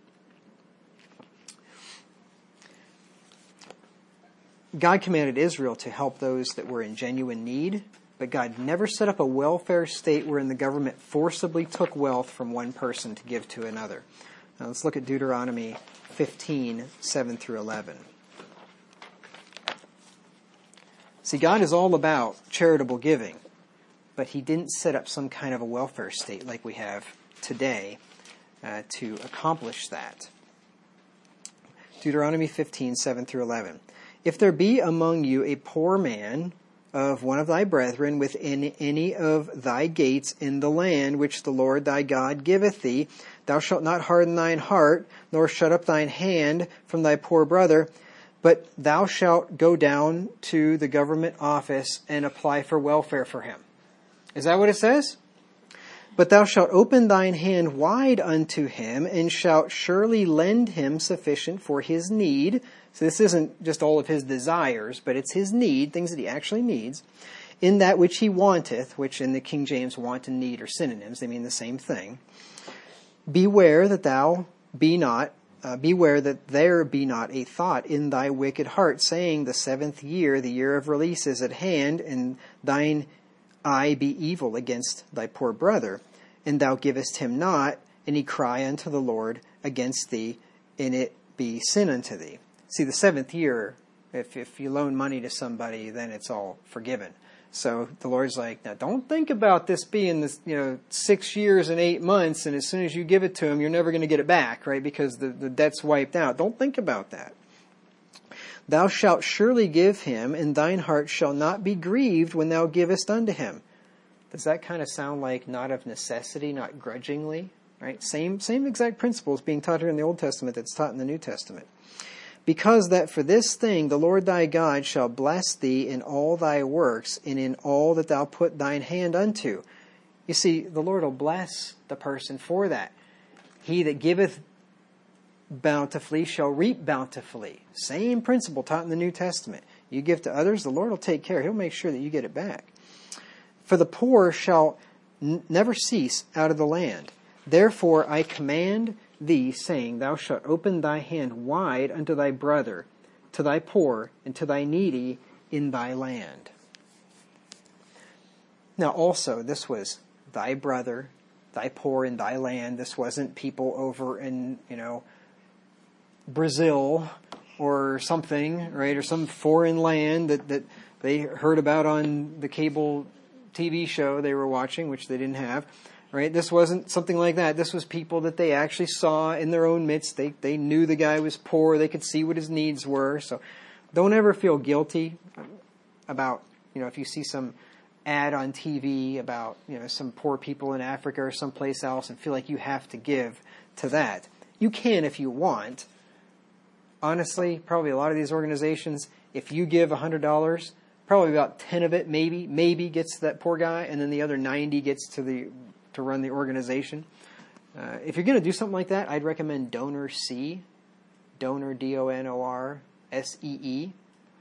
God commanded Israel to help those that were in genuine need, but God never set up a welfare state wherein the government forcibly took wealth from one person to give to another. Now let's look at Deuteronomy fifteen, seven through eleven. See, God is all about charitable giving, but he didn't set up some kind of a welfare state like we have today uh, to accomplish that. Deuteronomy fifteen, seven through eleven. If there be among you a poor man of one of thy brethren within any of thy gates in the land which the Lord thy God giveth thee, Thou shalt not harden thine heart, nor shut up thine hand from thy poor brother, but thou shalt go down to the government office and apply for welfare for him. Is that what it says? But thou shalt open thine hand wide unto him, and shalt surely lend him sufficient for his need. So this isn't just all of his desires, but it's his need, things that he actually needs, in that which he wanteth, which in the King James want and need are synonyms. They mean the same thing. Beware that thou be not, uh, beware that there be not a thought in thy wicked heart, saying, the seventh year, the year of release is at hand, and thine eye be evil against thy poor brother, and thou givest him not, and he cry unto the Lord against thee, and it be sin unto thee. See, the seventh year, if if you loan money to somebody, then it's all forgiven. So the Lord's like, now don't think about this being this, you know, six years and eight months, and as soon as you give it to him, you're never going to get it back, right? Because the, the debt's wiped out. Don't think about that. Thou shalt surely give him, and thine heart shall not be grieved when thou givest unto him. Does that kind of sound like not of necessity, not grudgingly? Right? Same same exact principles being taught here in the Old Testament that's taught in the New Testament. Because that for this thing the Lord thy God shall bless thee in all thy works, and in all that thou put thine hand unto. You see, the Lord will bless the person for that. He that giveth bountifully shall reap bountifully. Same principle taught in the New Testament. You give to others, the Lord will take care. He'll make sure that you get it back. For the poor shall n- never cease out of the land. Therefore I command thee, saying, thou shalt open thy hand wide unto thy brother, to thy poor, and to thy needy in thy land. Now also, this was thy brother, thy poor in thy land. This wasn't people over in, you know, Brazil or something, right? Or some foreign land that, that they heard about on the cable T V show they were watching, which they didn't have. Right? This wasn't something like that. This was people that they actually saw in their own midst. They they knew the guy was poor. They could see what his needs were. So don't ever feel guilty about, you know, if you see some ad on T V about, you know, some poor people in Africa or someplace else and feel like you have to give to that. You can if you want. Honestly, probably a lot of these organizations, if you give one hundred dollars, probably about ten of it maybe, maybe gets to that poor guy, and then the other ninety gets to the to run the organization. Uh, if you're going to do something like that, I'd recommend DonorSee. Donor, D O N O R S E E.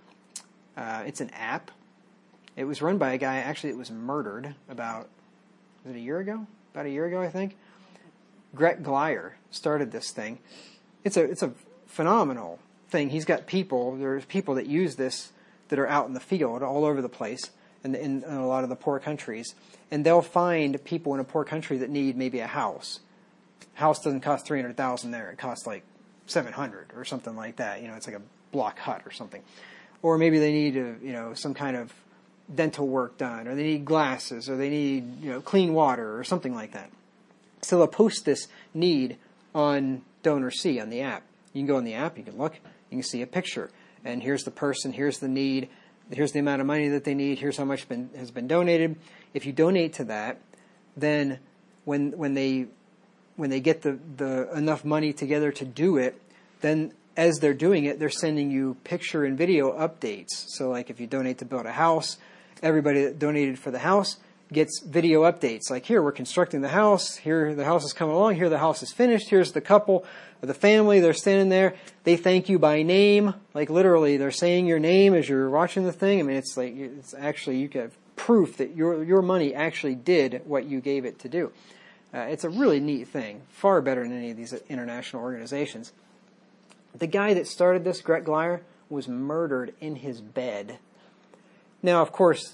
Uh, it's an app. It was run by a guy, actually, that was murdered about, was it a year ago? About a year ago, I think. Gret Glyer started this thing. It's a it's a phenomenal thing. He's got people, there's people that use this that are out in the field all over the place in, in, in a lot of the poor countries. And they'll find people in a poor country that need maybe a house. House doesn't cost three hundred thousand dollars there. It costs like seven hundred dollars or something like that. You know, it's like a block hut or something. Or maybe they need, a, you know, some kind of dental work done, or they need glasses, or they need, you know, clean water or something like that. So they'll post this need on DonorSee on the app. You can go on the app, you can look, you can see a picture. And here's the person, here's the need, here's the amount of money that they need, here's how much been, has been donated. If you donate to that, then when when they when they get the, the enough money together to do it, then as they're doing it, they're sending you picture and video updates. So like if you donate to build a house, everybody that donated for the house gets video updates. Like, here, we're constructing the house. Here, the house is coming along. Here, the house is finished. Here's the couple or the family. They're standing there. They thank you by name. Like, literally, they're saying your name as you're watching the thing. I mean, it's like, it's actually, you get proof that your your money actually did what you gave it to do. Uh, it's a really neat thing. Far better than any of these international organizations. The guy that started this, Gret Glyer, was murdered in his bed. Now, of course,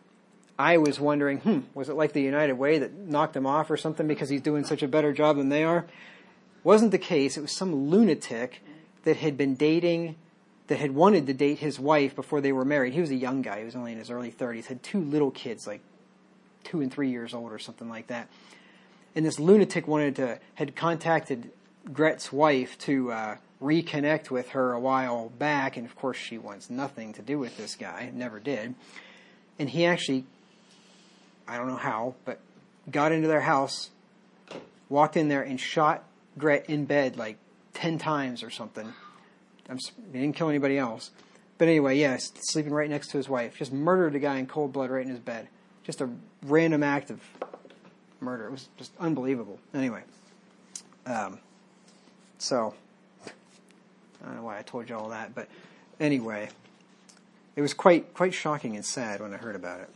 I was wondering, hmm, was it like the United Way that knocked him off or something because he's doing such a better job than they are? Wasn't the case. It was some lunatic that had been dating, that had wanted to date his wife before they were married. He was a young guy. He was only in his early thirties, had two little kids, like two and three years old or something like that. And this lunatic wanted to, had contacted Gret's wife to uh, reconnect with her a while back. And of course, she wants nothing to do with this guy, never did. And he actually, I don't know how, but got into their house, walked in there and shot Gret in bed like ten times or something. I'm, he didn't kill anybody else. But anyway, yeah, sleeping right next to his wife. Just murdered a guy in cold blood right in his bed. Just a random act of murder. It was just unbelievable. Anyway. Um, so, I don't know why I told you all that, but anyway, it was quite quite shocking and sad when I heard about it.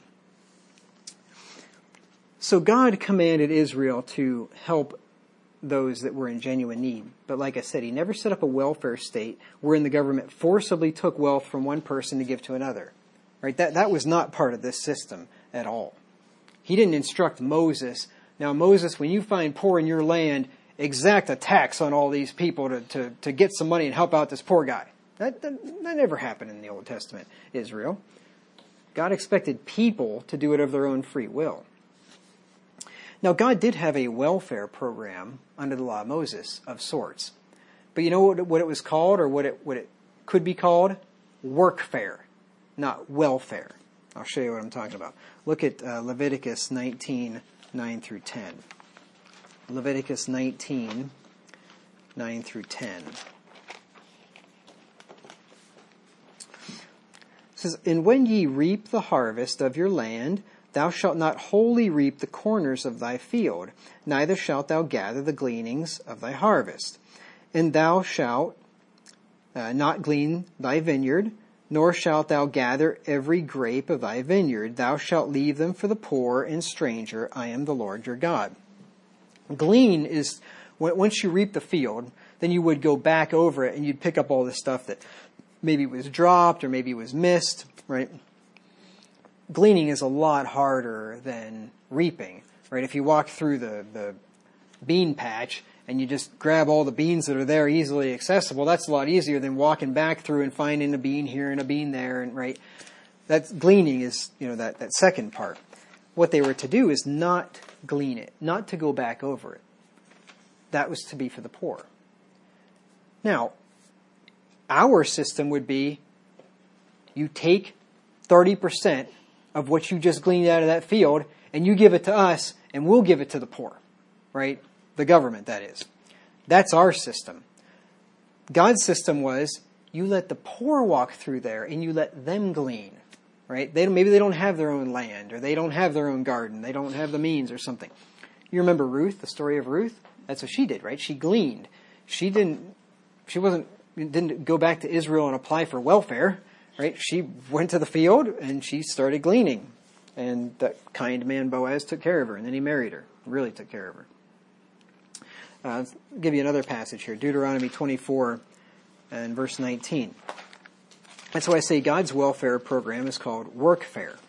So God commanded Israel to help those that were in genuine need. But like I said, he never set up a welfare state wherein the government forcibly took wealth from one person to give to another. Right? That that was not part of this system at all. He didn't instruct Moses, now Moses, when you find poor in your land, exact a tax on all these people to, to, to get some money and help out this poor guy. That, that, that never happened in the Old Testament, Israel. God expected people to do it of their own free will. Now, God did have a welfare program under the law of Moses of sorts. But you know what, what it was called, or what it, what it could be called? Workfare, not welfare. I'll show you what I'm talking about. Look at uh, Leviticus nineteen, nine through ten. Leviticus nineteen, nine through ten. It says, "And when ye reap the harvest of your land, thou shalt not wholly reap the corners of thy field, neither shalt thou gather the gleanings of thy harvest. And thou shalt uh, not glean thy vineyard, nor shalt thou gather every grape of thy vineyard. Thou shalt leave them for the poor and stranger. I am the Lord your God." Glean is, once you reap the field, then you would go back over it and you'd pick up all the stuff that maybe was dropped or maybe was missed, right? Gleaning is a lot harder than reaping, right? If you walk through the, the bean patch and you just grab all the beans that are there easily accessible, that's a lot easier than walking back through and finding a bean here and a bean there, and right? That's gleaning is, you know, that, that second part. What they were to do is not glean it, not to go back over it. That was to be for the poor. Now, our system would be you take thirty percent of what you just gleaned out of that field and you give it to us and we'll give it to the poor, right? The government, that is. That's our system. God's system was you let the poor walk through there and you let them glean, right? They maybe they don't have their own land or they don't have their own garden. They don't have the means or something. You remember Ruth, the story of Ruth? That's what she did, right? She gleaned. She didn't, she wasn't, didn't go back to Israel and apply for welfare, right? She went to the field and she started gleaning. And that kind man Boaz took care of her, and then he married her. Really took care of her. Uh, I'll give you another passage here. Deuteronomy twenty-four and verse nineteen. That's why I say God's welfare program is called workfare.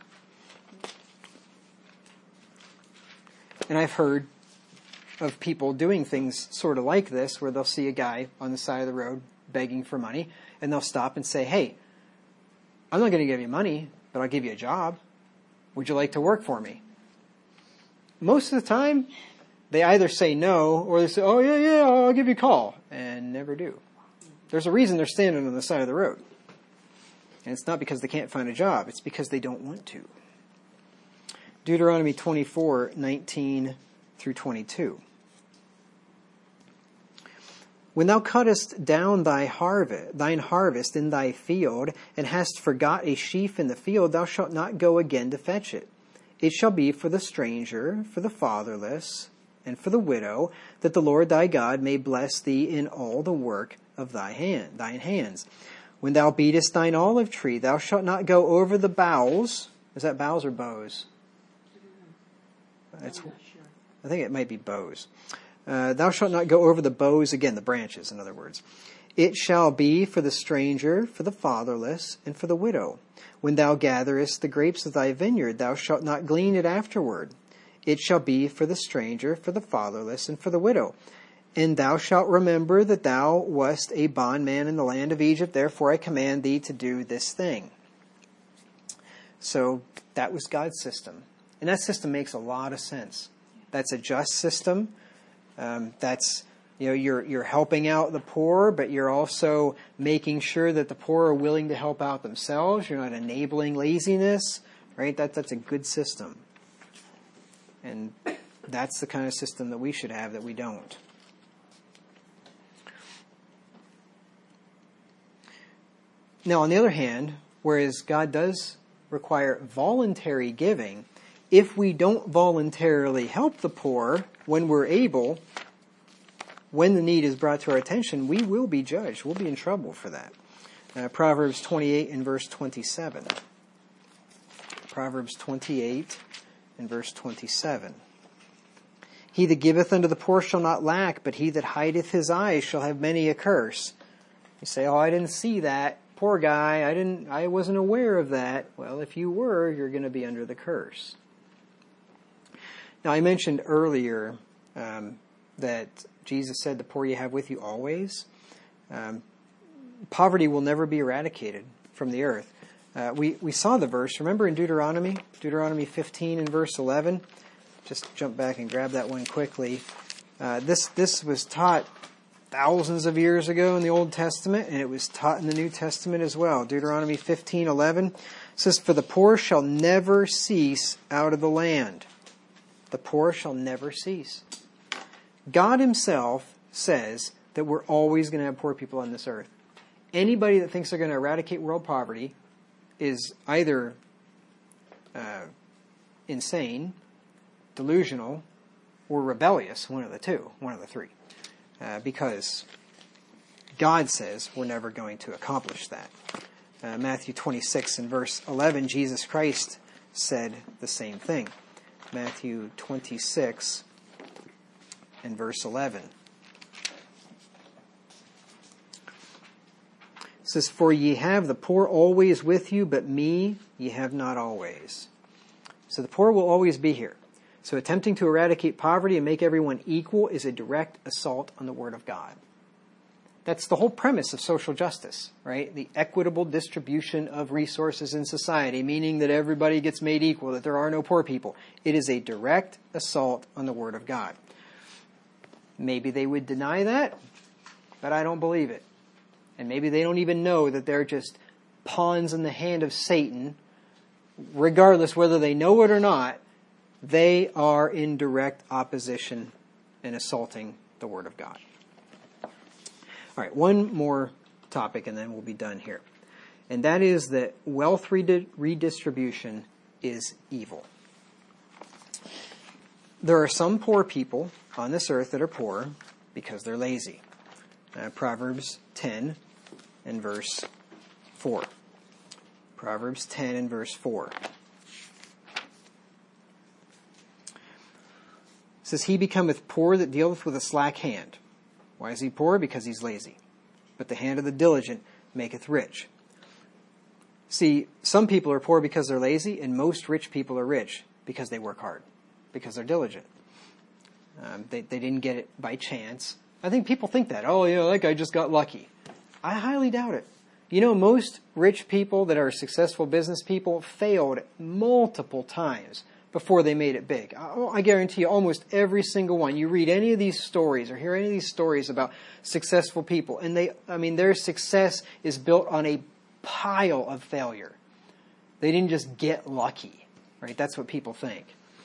And I've heard of people doing things sort of like this, where they'll see a guy on the side of the road begging for money, and they'll stop and say, "Hey, I'm not going to give you money, but I'll give you a job. Would you like to work for me?" Most of the time, they either say no, or they say, "Oh, yeah, yeah, I'll give you a call," and never do. There's a reason they're standing on the side of the road. And it's not because they can't find a job. It's because they don't want to. Deuteronomy twenty-four, nineteen through twenty-two. "When thou cuttest down thy harvest, thine harvest in thy field, and hast forgot a sheaf in the field, thou shalt not go again to fetch it. It shall be for the stranger, for the fatherless, and for the widow, that the Lord thy God may bless thee in all the work of thy hand, thine hands. When thou beatest thine olive tree, thou shalt not go over the boughs." Is that boughs or boughs? It's, I think it might be boughs. Uh, "thou shalt not go over the boughs," again, the branches, in other words. "It shall be for the stranger, for the fatherless, and for the widow. When thou gatherest the grapes of thy vineyard, thou shalt not glean it afterward. It shall be for the stranger, for the fatherless, and for the widow. And thou shalt remember that thou wast a bondman in the land of Egypt, therefore I command thee to do this thing." So that was God's system. And that system makes a lot of sense. That's a just system. Um, that's, you know, you're you're helping out the poor, but you're also making sure that the poor are willing to help out themselves. You're not enabling laziness, right? That that's a good system. And That's the kind of system that we should have that we don't. Now, on the other hand, whereas God does require voluntary giving, if we don't voluntarily help the poor when we're able, when the need is brought to our attention, we will be judged. We'll be in trouble for that. Uh, Proverbs twenty-eight and verse twenty-seven. Proverbs twenty-eight and verse twenty-seven. He that giveth unto the poor shall not lack, but he that hideth his eyes shall have many a curse. You say, oh, I didn't see that. Poor guy, I didn't, I wasn't aware of that. Well, if you were, you're going to be under the curse. Now, I mentioned earlier um, that Jesus said, the poor you have with you always. Um, poverty will never be eradicated from the earth. Uh, we, we saw the verse, remember in Deuteronomy? Deuteronomy fifteen and verse eleven. Just jump back and grab that one quickly. Uh, this, this was taught thousands of years ago in the Old Testament, and it was taught in the New Testament as well. Deuteronomy fifteen eleven says, for the poor shall never cease out of the land. The poor shall never cease. God himself says that we're always going to have poor people on this earth. Anybody that thinks they're going to eradicate world poverty is either uh, insane, delusional, or rebellious, one of the two, one of the three. Uh, because God says we're never going to accomplish that. Uh, Matthew twenty-six and verse eleven, Jesus Christ said the same thing. Matthew twenty-six and verse eleven. It says, for ye have the poor always with you, but me ye have not always. So the poor will always be here. So attempting to eradicate poverty and make everyone equal is a direct assault on the Word of God. That's the whole premise of social justice, right? The equitable distribution of resources in society, meaning that everybody gets made equal, that there are no poor people. It is a direct assault on the Word of God. Maybe they would deny that, but I don't believe it. And maybe they don't even know that they're just pawns in the hand of Satan. Regardless whether they know it or not, they are in direct opposition and assaulting the Word of God. All right, one more topic and then we'll be done here. And that is that wealth redistribution is evil. There are some poor people on this earth that are poor because they're lazy. Uh, Proverbs ten and verse four. Proverbs ten and verse four. It says, he becometh poor that dealeth with a slack hand. Why is he poor? Because he's lazy. But the hand of the diligent maketh rich. See, some people are poor because they're lazy, and most rich people are rich because they work hard, because they're diligent. Um, they, they didn't get it by chance. I think people think that. Oh, you know, that guy just got lucky. I highly doubt it. You know, most rich people that are successful business people failed multiple times before they made it big. I guarantee you almost every single one. You read any of these stories or hear any of these stories about successful people, and they, I mean, their success is built on a pile of failure. They didn't just get lucky, right? That's what people think.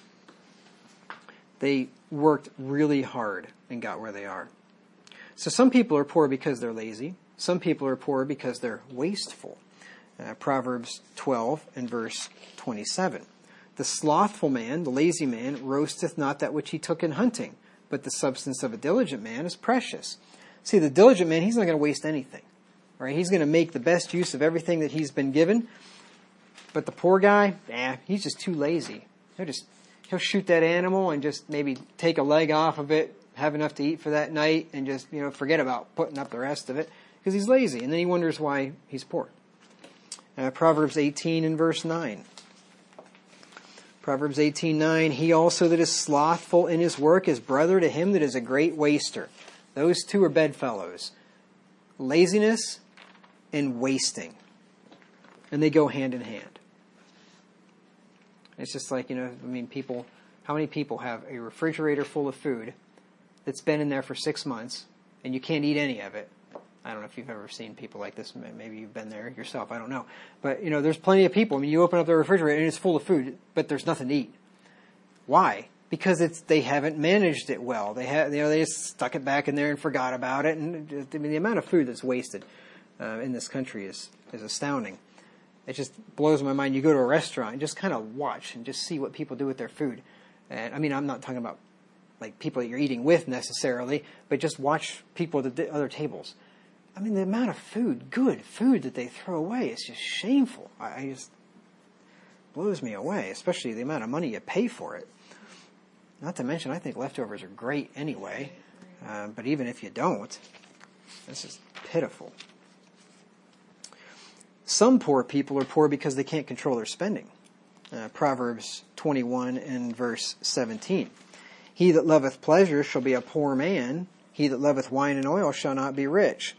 They worked really hard and got where they are. So some people are poor because they're lazy. Some people are poor because they're wasteful. Uh, Proverbs twelve and verse twenty-seven. The slothful man, the lazy man, roasteth not that which he took in hunting, but the substance of a diligent man is precious. See, the diligent man, he's not going to waste anything, right? He's going to make the best use of everything that he's been given. But the poor guy, eh, he's just too lazy. He'll just, he'll shoot that animal and just maybe take a leg off of it, have enough to eat for that night, and just, you know, forget about putting up the rest of it because he's lazy. And then he wonders why he's poor. Uh, Proverbs eighteen and verse nine. Proverbs eighteen nine, he also that is slothful in his work is brother to him that is a great waster. Those two are bedfellows. Laziness and wasting. And they go hand in hand. It's just like, you know, I mean, people, how many people have a refrigerator full of food that's been in there for six months and you can't eat any of it? I don't know if you've ever seen people like this. Maybe you've been there yourself. I don't know. But, you know, there's plenty of people. I mean, you open up the refrigerator and it's full of food, but there's nothing to eat. Why? because it's they haven't managed it well. They have, you know, they just stuck it back in there and forgot about it. And I mean, the amount of food that's wasted uh, in this country is is astounding. It just blows my mind. You go to a restaurant and just kind of watch and just see what people do with their food. And I mean, I'm not talking about like people that you're eating with necessarily, but just watch people at the other tables. I mean, the amount of food, good food that they throw away is just shameful. I, I just blows me away, especially the amount of money you pay for it. Not to mention, I think leftovers are great anyway. Uh, but even if you don't, this is pitiful. Some poor people are poor because they can't control their spending. Uh, Proverbs twenty-one and verse seventeen. He that loveth pleasure shall be a poor man. He that loveth wine and oil shall not be rich.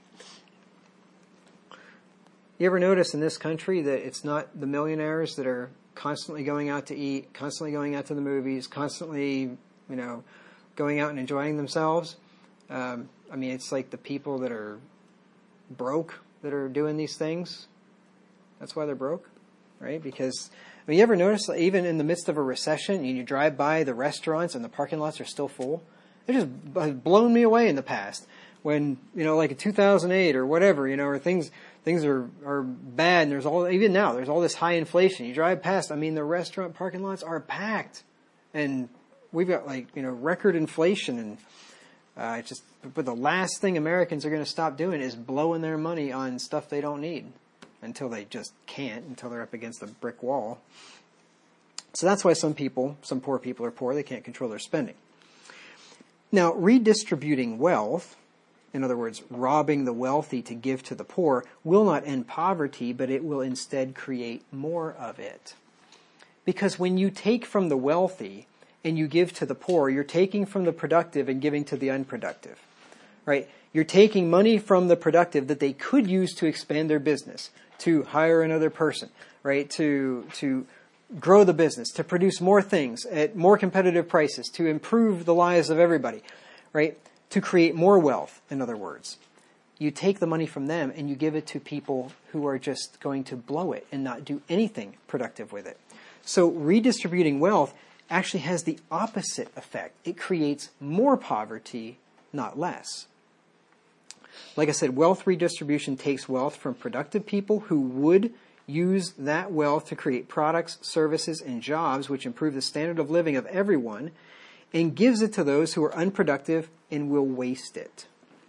You ever notice in this country that it's not the millionaires that are constantly going out to eat, constantly going out to the movies, constantly, you know, going out and enjoying themselves? Um, I mean, it's like the people that are broke that are doing these things. That's why they're broke, right? Because, I mean, you ever notice, like, even in the midst of a recession, and you drive by the restaurants and the parking lots are still full? It just has blown me away in the past. When, you know, like in two thousand eight or whatever, you know, or things things are, are bad, and there's all, even now, there's all this high inflation. You drive past, I mean, the restaurant parking lots are packed. And we've got, like, you know, record inflation, and uh, it's just, but the last thing Americans are going to stop doing is blowing their money on stuff they don't need until they just can't, until they're up against a brick wall. So that's why some people, some poor people are poor. They can't control their spending. Now, redistributing wealth, in other words, robbing the wealthy to give to the poor, will not end poverty, but it will instead create more of it. Because when you take from the wealthy and you give to the poor, you're taking from the productive and giving to the unproductive, right? You're taking money from the productive that they could use to expand their business, to hire another person, right? To, to grow the business, to produce more things at more competitive prices, to improve the lives of everybody, right? To create more wealth, in other words. You take the money from them and you give it to people who are just going to blow it and not do anything productive with it. So redistributing wealth actually has the opposite effect. It creates more poverty, not less. Like I said, wealth redistribution takes wealth from productive people who would use that wealth to create products, services, and jobs which improve the standard of living of everyone, and gives it to those who are unproductive and will waste it.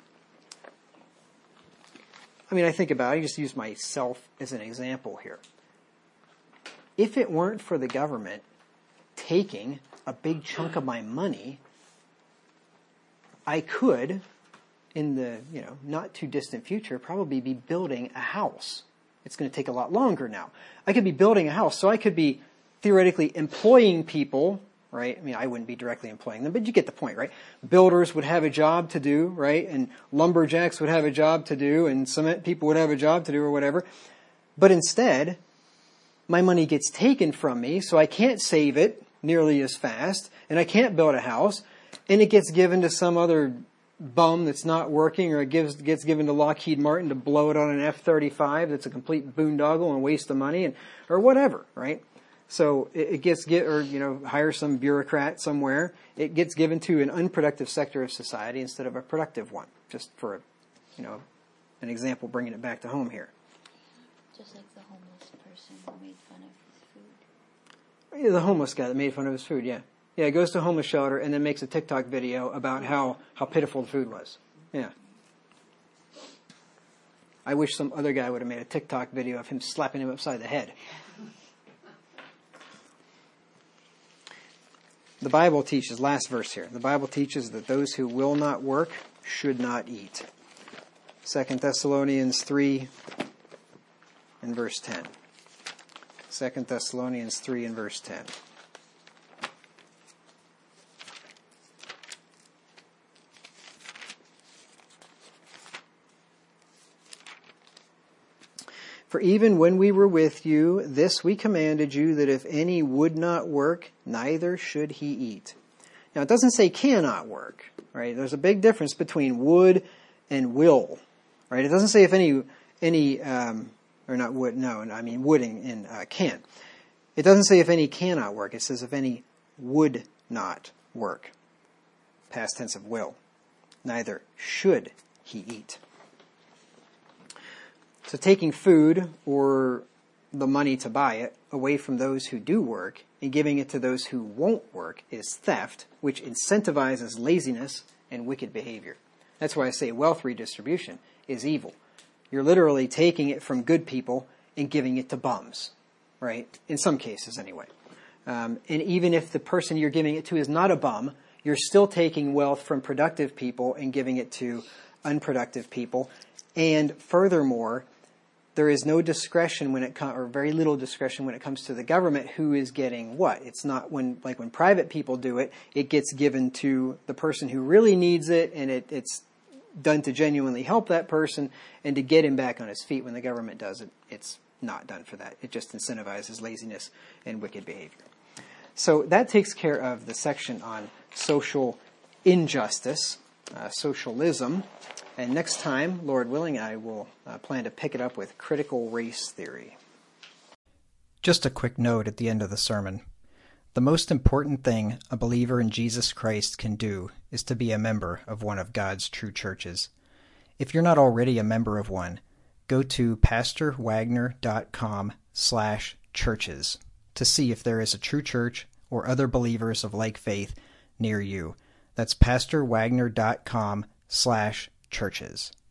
I mean, I think about it. I just use myself as an example here. If it weren't for the government taking a big chunk of my money, I could, in the, you know, not too distant future, probably be building a house. It's going to take a lot longer now. I could be building a house, so I could be theoretically employing people, right? I mean, I wouldn't be directly employing them, but you get the point, right? Builders would have a job to do, right? And lumberjacks would have a job to do, and cement people would have a job to do, or whatever. But instead, my money gets taken from me, so I can't save it nearly as fast, and I can't build a house, and it gets given to some other bum that's not working, or it gives, gets given to Lockheed Martin to blow it on an F thirty-five that's a complete boondoggle and waste of money, and or whatever, right? So it, it gets get or you know hire some bureaucrat somewhere. It gets given to an unproductive sector of society instead of a productive one. Just for, you know, an example, bringing it back to home here. Just like the homeless person who made fun of his food. Yeah, the homeless guy that made fun of his food. Yeah. Yeah, goes to a homeless shelter and then makes a TikTok video about how, how pitiful the food was. Yeah. I wish some other guy would have made a TikTok video of him slapping him upside the head. The Bible teaches, last verse here, the Bible teaches that those who will not work should not eat. Second Thessalonians three and verse ten. Second Thessalonians three and verse ten. For even when we were with you, this we commanded you, that if any would not work, neither should he eat. Now, it doesn't say cannot work, right? There's a big difference between would and will, right? It doesn't say if any, any, um, or not would, no, I mean would and uh, can. It doesn't say if any cannot work. It says if any would not work. Past tense of will. Neither should he eat. So taking food or the money to buy it away from those who do work and giving it to those who won't work is theft, which incentivizes laziness and wicked behavior. That's why I say wealth redistribution is evil. You're literally taking it from good people and giving it to bums, right? In some cases, anyway. Um, and even if the person you're giving it to is not a bum, you're still taking wealth from productive people and giving it to unproductive people. And furthermore, there is no discretion when it comes, or very little discretion when it comes to the government who is getting what. It's not when, like when private people do it, it gets given to the person who really needs it, and it, it's done to genuinely help that person and to get him back on his feet. When the government does it, it's not done for that. It just incentivizes laziness and wicked behavior. So that takes care of the section on social injustice, uh, socialism. And next time, Lord willing, I will uh, plan to pick it up with critical race theory. Just a quick note at the end of the sermon. The most important thing a believer in Jesus Christ can do is to be a member of one of God's true churches. If you're not already a member of one, go to pastorwagner.com slash churches to see if there is a true church or other believers of like faith near you. That's pastorwagner.com slash churches.